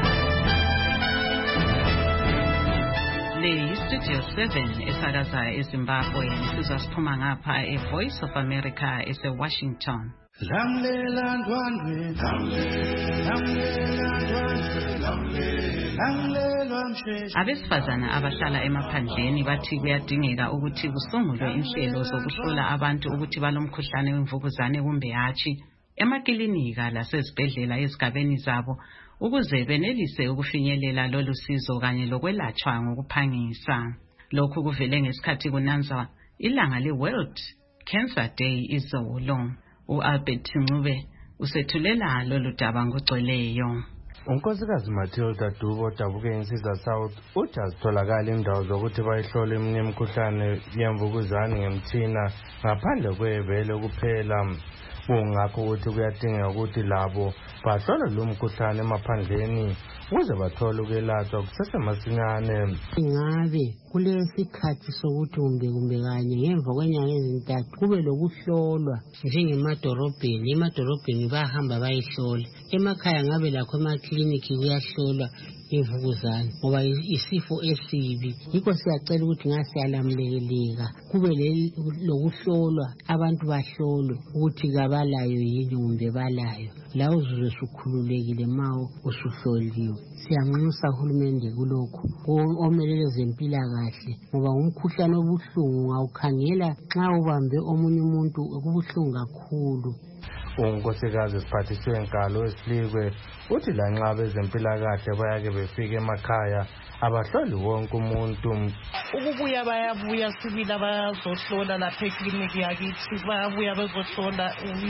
S12: Le Studio seven esakaza eZimbabwe lisizwa siphuma ngapha e-Voice of America ese-Washington.
S17: Lamlela ndwandwe, lamlela ndwandwe, lamlela msheshe.
S12: Abesifazana abahlala emaphandleni bathi kuyadingeka ukuthi kusungulwe inhlelo zokuhlola abantu ukuthi balomkhuhlane wemvukuzane kumbe hatshi emakilinika lasezibhedlela ezigabeni zabo ukuze benelise ukufinyelela lolu sizo kanye lokwelatshwa ngokuphangisa. Lokhu kuvele ngesikhathi kunanzwa ilanga le-World Cancer Day izolo. U-Albert Ncube usethulela lolu daba ngogcweleyo.
S18: Unkosikazi Matilda Dubo dabuke insizwa South uthi azitholakala indawo zokuthi bayihlole eminye imikhuhlane yemvukuzane ngemthina ngaphandle kwevele kuphela. Kungakho ukuthi kuyadingeka ukuthi labo bahlole lo mkhuhlane emaphandleni ukuze bathole ukwelatshwa kusesemasinyane.
S14: Ingabe kulesikhathi sokuthi kumbe kumbe kanye ngemva kwenyanga ezintathu kube lokuhlolwa njengemadorobheni. Emadorobheni bahamba bayihlola. Emakhaya ngabe lakho emakliniki kuyahlolwa imvukuzane ngoba isifo esibi. Yikho siyacela ukuthi ngasiyalamleleka kube lokuhlolwa, abantu bahlolwe ukuthi kabalayo yini kumbe balayo. La uzwe sukhululekile mawo usuhloliwe. Siyamnxusa uhulumende kulokho omelele zempilakahle ngoba umkhuhlane obuhlungu awukhangela nxa ubambe omunye umuntu kubuhlungu kakhulu.
S18: Unkosikazi Siphathiswe Nkalo Wesilikwe uthi lanxa bezempilakahle bayake befike emakhaya abahloli wonke umuntu.
S19: Ukubuya bayabuya sibila bazohlola lapha ekliniki yakithi, bayabuya bezohlola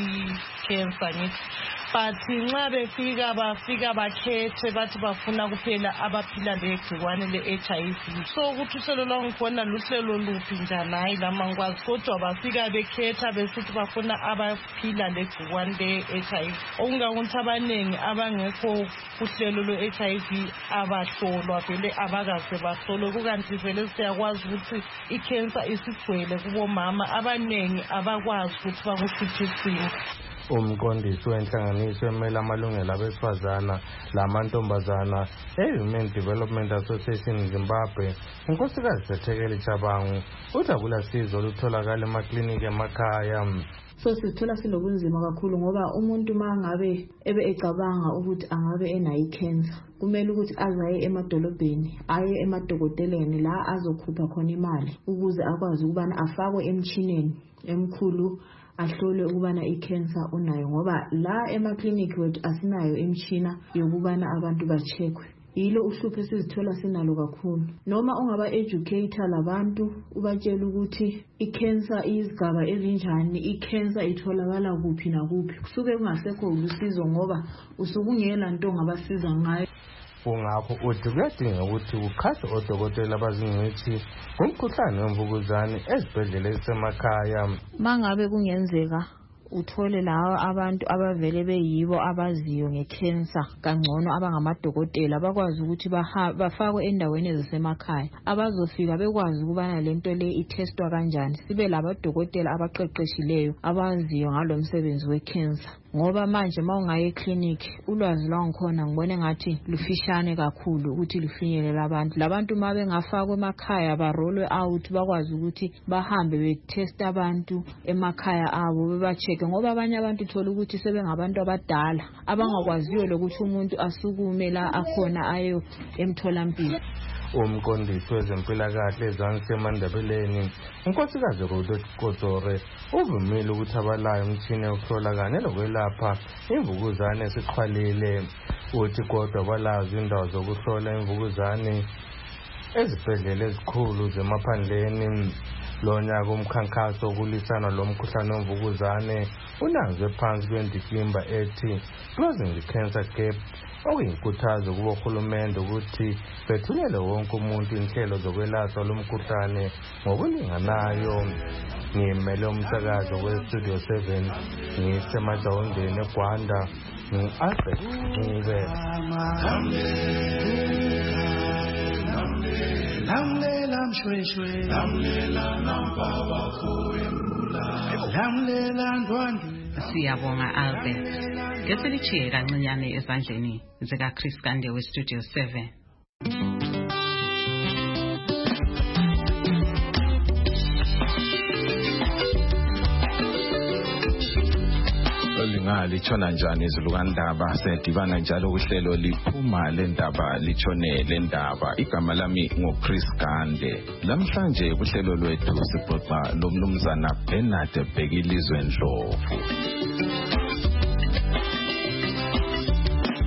S19: i-cancer ngithi. But nxa befika bafika bakhethe bathi bafuna kuphela abaphila legciwane le-H I V. So ukuthi uhlelo lwangikhona luhlelo luphi njani hayi lama ngikwazi, kodwa bafika bekhetha besithi bafuna abaphila legciwane le-H I V. Okungakuthi abaningi abangekho kuhlelo lwe-H I V abahlolwa vele abakaze bahlolwe, kukanti vele siyakwazi ukuthi i-cancer isigcwele kubomama abaningi abakwazi ukuthi bakufithi.
S18: Umqondisi wenhlanganiso emele amalungelo abesifazana lamantombazana e-Human Development Association Zimbabwe, unkosikazi Sethekeli Chabangu uthi akulasizo olutholakala emakliniki emakhaya.
S20: So sithola sinobunzima kakhulu ngoba umuntu mangabe ebe ecabanga ukuthi angabe enayo i-cancer kumele ukuthi azaye emadolobheni aye emadokoteleni la azokhupha khona imali ukuze akwazi ukubana afakwe emchineni emkhulu ahlole ukubana i-cancer unayo ngoba la emakliniki wethu asinayo imchina yokubana abantu bacheckwe. Yilo uhlupho sizithola sinalo kakhulu. Noma ungaba educator labantu ubatshela ukuthi i-cancer izigaba ezinjani, i-cancer itholakala kuphi na kuphi, kusuke kungasekho ulusizo ngoba usukungela nto ngabasiza ngayo.
S18: Kungakho uthi kuyadinga ukuthi kukhaswe odokotela abazingcithi kumkhuhlane wemvukuzane ezibhedlela ezisemakhaya.
S20: Mangabe kungenzeka uthole lawa abantu abavele beyibo abaziyo ngecancer kangcono abangamadokotela bakwazi ukuthi bafakwe endaweni ezisemakhaya abazofika bekwazi ukubana lento le itestwa kanjani, sibe labadokotela abaqeqeshileyo abaziyo ngalomsebenzi wecancer. Ngoba manje mawungaye eclinic ulwazi lwangikhona ngibone ngathi lufishane kakhulu ukuthi lufinyelele abantu. Labantu mabe ngafakwe emakhaya barolwe out bakwazi ukuthi bahambe betest abantu emakhaya abo bebacheke ngoba abanye abantu thola ukuthi sebengabantu abadala abangakwaziyo lokuthi umuntu asukume la akhona ayo emtholampilo.
S18: Umqondisi wezempilakahle eZansemandebeleni unkosikazi Ruth Kotsore uvumile ukuthi abalayo umtshini wokuhlola kanye lokwelapha imvukuzane esiqhwalile. Uthi kodwa balazo indawo zokuhlola imvukuzane ezibhedlela ezikhulu zemaphandleni. Lonyaka umkhankaso wokulisana lomkhuhlane wemvukuzane unanzwe phansi kwendikimba ethi Closing the Cancer Gap, okuyinkuthazo kubo uhulumende ukuthi bethulele wonke umuntu inhlelo zokwelatshwa lomkhuhlane ngokulinganayo. Ngimele umsakazo we-Studio seven ngisemajawondeni eGwanda ngu-Albert Ncube.
S17: Lamlela mshweshwe, lamlela nampaba fuembula, lamlela ndwandwe.
S12: Siyabonga Albert. Ngeselichiye kancinyane ezandleni zika Chris Kande we-Studio seven.
S4: Litshona njani izulukandaba sedibana njalo kuhlelo liphuma lendaba litshone lendaba. Igama lami ngoChris Kande. Lamhlanje kuhlelo lwethu sibhoxa lomnumzana Bernard Bhekilizwe Ndlovu.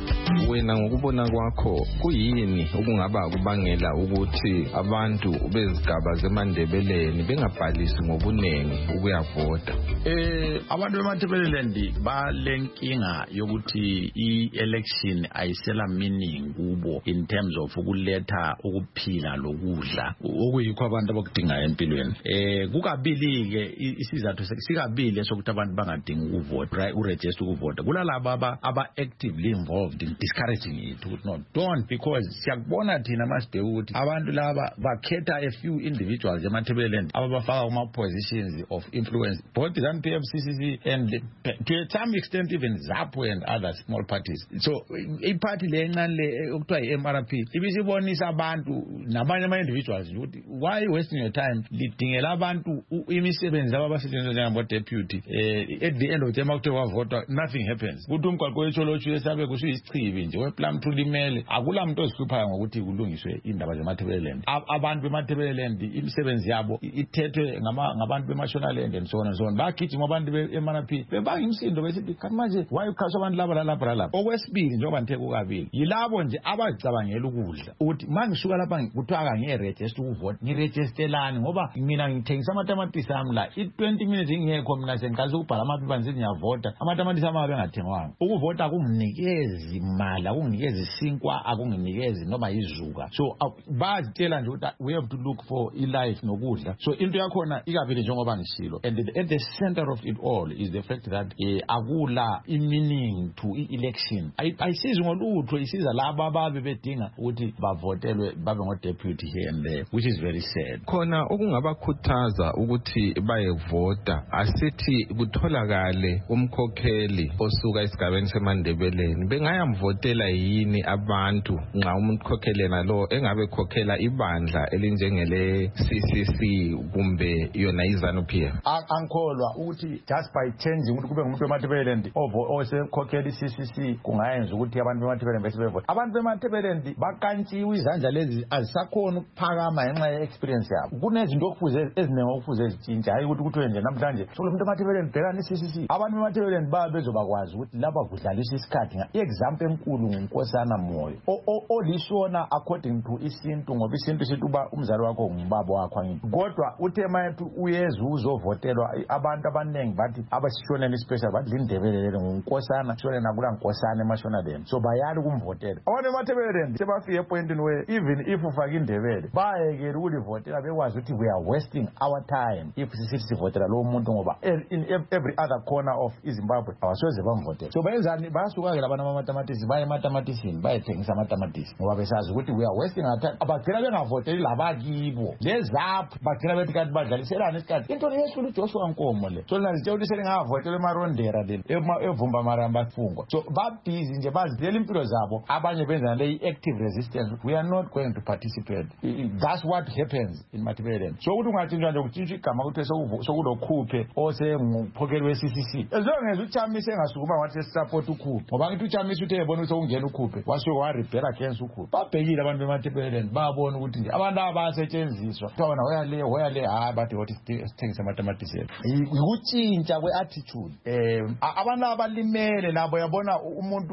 S4: wena ngokubona kwakho kuyini okungaba kubangela ukuthi abantu bezigaba zeMandebeleni bengabhalisi ngobunengi ukuyavota?
S21: Eh abantu beMatabeleland balenkinga yokuthi i-election ayisela meaning kubo in terms of ukuletha ukuphila lokudla okuyikho abantu abakudinga empilweni. Eh kukabili ke isizathu sikabili sokuthi abantu bangadingi ukuvota, right, uregister ukuvota. Kulalabo aba actively involved in discouraging it. No, don't, because siyakubona thina masibheka ukuthi abantu laba bakhetha a few individuals eMatabeleland ababafaka kuma positions of influence, both the P F C C C and to some extent even ZAPU and other small parties. So a party le encane le okuthiwa i-M R P ibisibonisa abantu nabanye ama individuals ukuthi why wasting your time lidingela abantu imisebenzi ababasetshenziswa njengabo deputy. eh at the end of the time akuthiwa wavota nothing happens. Kuthi umgwaqo wetsholotshu esabe kusuyisichibi nje weplan to limele akula muntu ozihluphayo ngokuthi kulungiswe indaba zeMatabeleland. Abantu beMatabeleland imisebenzi yabo ithethwe ngabantu beMashonaland and so on and so on. Bagijima abantu be-M R P bebanga imisindo besithi kanti manje why ukhasha abantu laba lalapha lalapha. Okwesibili njengoba ngithe kukabili yilabo nje abacabangela ukudla ukuthi mangisuka lapha kuthiwa kangiregister ukuvota ngiregisterlani ngoba mina ngithengisa amatamatisi ami la i-twenty minutes ingekho mina sengiqalisa ukubhala amaphepha ngithi ngiyavota amatamatisi ami abe ngathengwanga. Ukuvota akunginikezi imali, akunginikezi isinkwa, akunginikezi noma izuka. So bazitshela nje ukuthi we have to look for i-life nokudla. So into yakhona ikabili njengoba ngishilo, and at the center of it all is the fact that eh, akula i-meaning to i-election. Ayisizi ngolutho, isiza laba ababe bedinga ukuthi bavotelwe babe ngo-deputy here and there, which is very sad.
S4: Khona okungabakhuthaza ukuthi bayevota asithi kutholakale umkhokheli osuka esigabeni seMandebeleni bengayamvotela yini abantu nxa umkhokheli nalo engabe khokhela ibandla elinjengele C C C kumbe yona iZANU-P F.
S21: Angikholwa ukuthi just by changing ukuthi kube ngumuntu weMatabeleland osekhokhela i-C C C kungayenza ukuthi abantu beMatabeleland bese bevota. Abantu beMatabeleland bakantshiwe izandla lezi azisakhona ukuphakama ngenxa ye-experience yabo. Kunezinto okufuze eziningi okufuze ezitshintsha, hayi ukuthi kuthiwe nje namhlanje sokulo muntu weMatabeleland bhekana i-C C C. Abantu beMatabeleland babe bezobakwazi ukuthi laba kudlalisa isikhathi. I-example enkulu nguNkosana Moyo olishona according to isintu, ngoba isintu sithi uba umzali wakho ngubaba wakho angithi. Kodwa uthema yethu uyeza uzovotelwa abantu abaningi bathi abasishonela ispecial bathi lindebelele nguNkosana shona nakula Nkosana eMashonaland, so bayali kumvotela. Abantu beMatabeleland sebafike epointini where even if ufaka indebele bayekela ukulivotela bekwazi ukuthi we are wasting our time if sisithi sivotela lo muntu, ngoba in every other corner of iZimbabwe abasoze bamvotela. So bayenzani? Basuka ke labana amatamatisi baye ematamatisi bayethengisa amatamatisi ngoba besazi ukuthi we are wasting our time. Abagcina bengavoteli labakibo lezaphu bagcina bethi kanti badlaliselana isikhathi. Into lesulu Joshua Nkomo le so nazithe ukuthi selingavotela eMarondera le evumba maramba fungwa. So babhizi nje bazidlela impilo zabo, abanye benza le active resistance. We are not going to participate. That's what happens in Matabeleland. So ukuthi ungathinjwa nje ukuthinjwa igama ukuthi sokulokhuphe osengukhokheli we-C C C as long as uChamisa engasukuma wathi support ukhuphe, ngoba ngithi uChamisa uthe ebona ukuthi ungena ukhuphe wasuke wa-rebel against ukhuphe. Babhekile abantu beMatabeleland babona ukuthi nje abantu abasetshenziswa kuthiwa wena hoya le hoya le hayi bathi wathi sithengisa amatamatisi. Ukutshintsha kwe-attitude. um abantu abalimele nabo yabona umuntu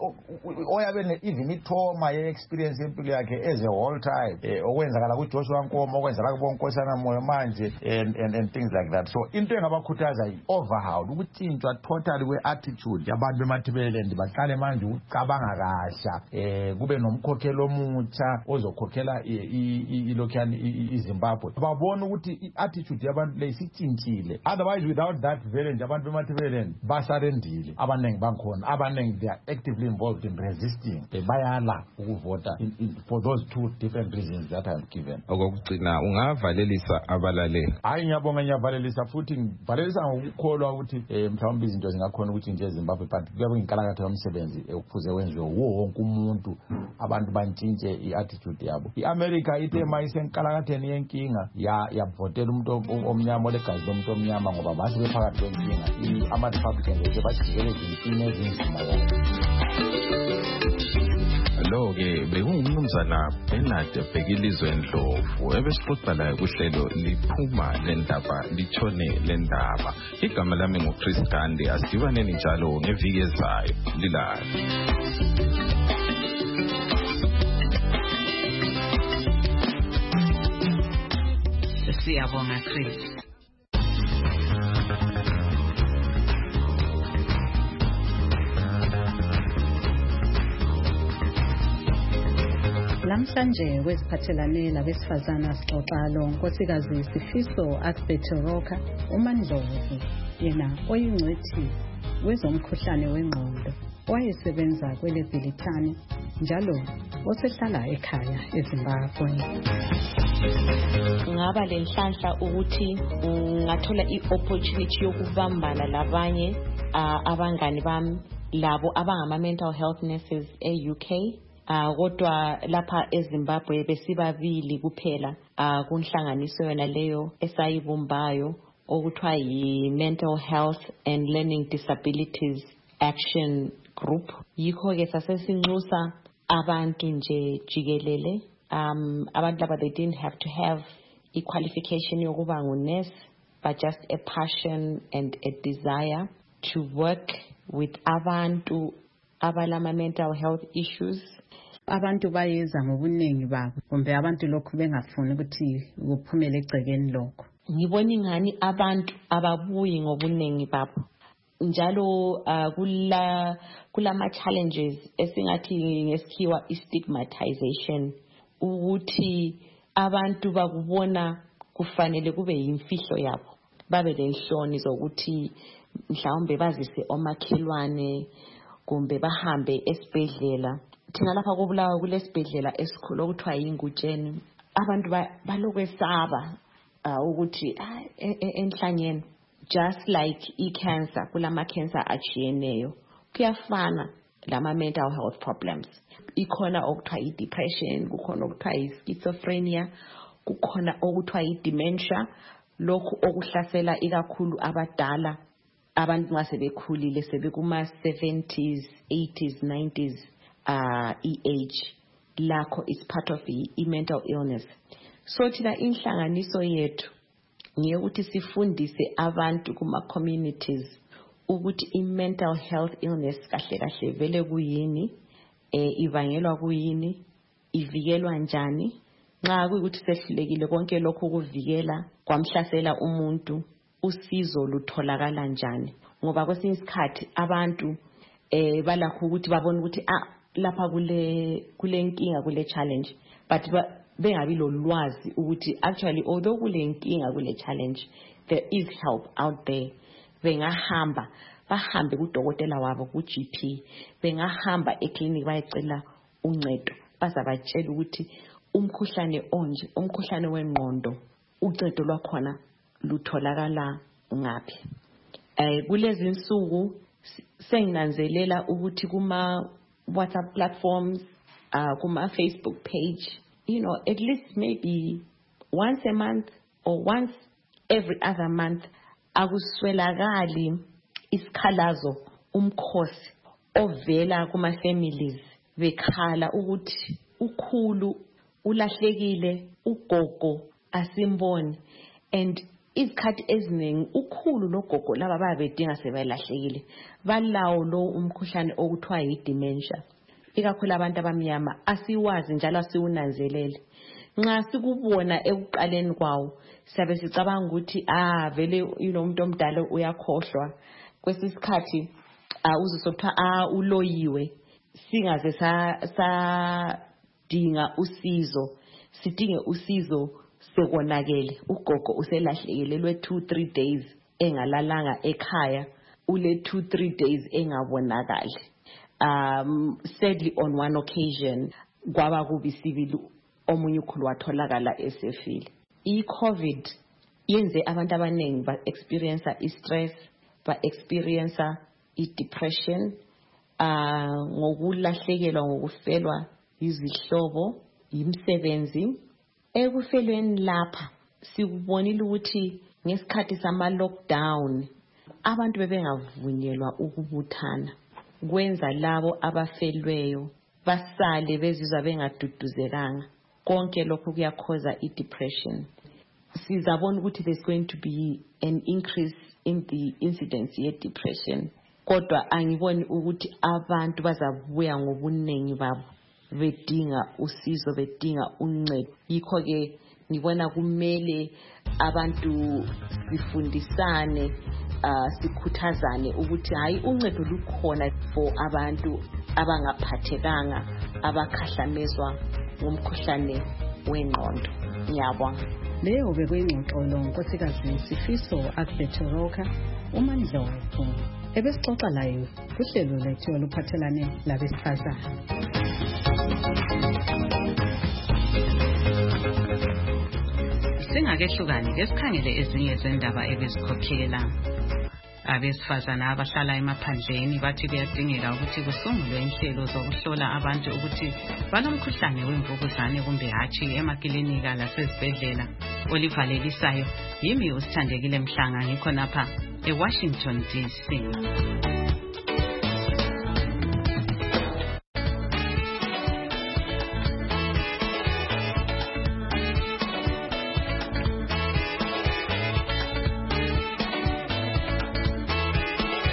S21: oyabe even itrauma ye-experience yempilo yakhe as a whole time, okwenzakala kuJoshua Nkomo, okwenzakala kuboNkosana Moyo manje and, and, and things like that. So into engabakhuthaza yi-overhaul, ukutshintshwa totally kwe-attitude yabantu beMatabeleland baqale manje ukucabanga kasha, um kube nomkhokheli omutsha ozokhokhela ilokhuyani iZimbabwe. Babona ukuthi i-attitude yabantu le isitshintshile. Otherwise without that village abantu beMatabeleland basarendile. Abaningi bankhona, abaningi they are actively involved in resisting. Bayala ukuvota for those two different reasons that I have given.
S4: Okugcina ungavalelisa abalaleli.
S21: Hayi ngiyabonga, ngiyavalelisa futhi ngivalelisa ngokukholwa ukuthi mhlawumbe izinto zingakhona ukuthi nje eZimbabwe but kuyabe inkalakatha yomsebenzi ekufuze wenziwe wo wonke umuntu, abantu bantshintshe i-attitude yabo. I-America ithe mayisenkalakatheni yenkinga yavotela umuntu omnyama olegazi lomuntu omnyama ngoba basi bephakathi kwenkinga. Ama-Republicans basijikele ezimpini ezinzima kakhulu.
S4: Lo-ke bekungumnumzana Bernard Bhekilizwe Ndlovu ebesixoxa laye kuhlelo liphuma lendaba litshone lendaba. Igama lami nguChris Gande, asibaneni njalo ngeviki ezayo lilala.
S12: Siyabonga Chris.
S3: Lamhlanje kweziphathelane labesifazana sixoxa lo nkosikazi Sifiso Asbetoroka uMandlovu, yena oyingcwethi wezomkhuhlane wengqondo wayesebenza kwele Bhilithani njalo osehlala ekhaya eZimbabwe.
S22: Ngaba lenhlanhla ukuthi ngathola i-opportunity yokubambana labanye abangani bami labo abangama mental health nurses e-U K. Uh, kodwa lapha eZimbabwe besibabili kuphela uh, kunhlanganiso yona leyo esayibumbayo okuthiwa yi-Mental Health and Learning Disabilities Action Group. Yikho ke sasesinxusa abantu nje jikelele, um abantu laba they didn't have to have i-qualification yokuba ngu-nurse, but just a passion and a desire to work with abantu abalama mental health issues.
S3: Abantu bayeza ngobuningi babo kumbe abantu lokhu bengafuni ukuthi kuphumele egcekeni lokho.
S22: Ngibona ingani abantu ababuyi ngobuningi babo njalo uh, kula kulama challenges esingathi ngesikhiwa i-stigmatization, ukuthi abantu bakubona kufanele kube yimfihlo yabo, babe lenhloni zokuthi mhlawumbe bazise omakhelwane kumbe bahambe esibhedlela. Thina lapha kubulawa kulesibhedlela esikhulu okuthiwa yingutsheni, abantu balokwesaba ukuthi enhlanyeni just like i-cancer, kulama cancer achiyeneyo kuyafana lama mental health problems. Ikhona okuthiwa i-depression, kukhona okuthiwa i-schizophrenia, kukhona okuthiwa i-dementia, lokhu okuhlasela ikakhulu abadala, abantu nxa sebekhulile sebekuma seventies, eighties, nineties. Uh, e-age lakho is part of i-mental illness. So thina inhlanganiso yethu ngiyokuthi sifundise abantu kuma communities ukuthi i-mental health illness kahle kahle vele kuyini, eh, ibangelwa kuyini, ivikelwa njani, nxa kuyikuthi sehlulekile konke lokho kuvikela kwamhlasela umuntu, usizo lutholakala njani. Ngoba kwesinye isikhathi abantu eh balakho ukuthi babone ukuthi ah lapha kule kule nkinga kule challenge, but bengabi lolwazi ukuthi actually although kule nkinga kule challenge there is help out there. Bengahamba bahambe kudokotela wabo ku G P, bengahamba eclinic bayecela uncedo, bazabatshela ukuthi umkhuhlane onje, umkhuhlane wengqondo, uncedo lwakhona lutholakala ngaphi. Eh kulezi insuku senginanzelela ukuthi kuma WhatsApp platforms, uh, kuma Facebook page, you know, at least maybe once a month or once every other month, akuswelakali isikhalazo umkhosi ovela kuma families bekhala ukuthi ukhulu ulahlekile, ugogo asimboni, and izikhathi eziningi ukhulu logogo laba babedinga sebelahlekile balawo lo umkhuhlane okuthiwa yi-dementia. Ikakhulu abantu abamnyama asiwazi njalo asiwunanzelele. Nxa sikubona ekuqaleni kwawo siyabe sicabanga ukuthi ah vele you know umuntu omdala uyakhohlwa, kwesisikhathi ah uzosotha ah uloyiwe, singaze sa sa dinga usizo, sidinge usizo sekonakele, ugogo uselahlekile lwe two three days engalalanga ekhaya, ule two three days engabonakali. Um sadly on one occasion kwaba kubi sibili, omunye ukhulu watholakala esefile. I-COVID yenze abantu abaningi ba experience i-stress, ba experience i-depression, uh ngokulahlekelwa, ngokufelwa izihlobo, imsebenzi. Ekufelweni lapha sikubonile ukuthi ngesikhathi sama lockdown abantu bebengavunyelwa ukubuthana, kwenza labo abafelweyo basale bezizwa bengaduduzekanga. Konke lokho kuyakhoza i-depression. Sizabona ukuthi there's going to be an increase in the incidence ye depression, kodwa angiboni ukuthi abantu bazabuya ngobuningi babo bedinga usizo, bedinga uncedo. Yikho ke ngibona kumele abantu sifundisane uh, sikhuthazane ukuthi hayi uncedo lukhona for abantu abangaphathekanga abakhahlamezwa ngumkhuhlane wengqondo. Ngiyabonga.
S3: Leyo bekuyingxoxolo nkosikazi Sifiso Akbetoroka uMandlovu ebesixoxa layo kuhlelo lethu oluphathelane labesifazane.
S12: Singakehlukani ke sikhangele ezinye zendaba ebezikhokhela abesifazana abahlala emaphandleni. Bathi kuyadingeka ukuthi kusungulwe inhlelo zokuhlola abantu ukuthi banomkhuhlane wemvukuzane kumbe hatshi emakilinika lasezibhedlela. Olivalelisayo yimi usithandekile Mhlanga ngikho napha eWashington D C.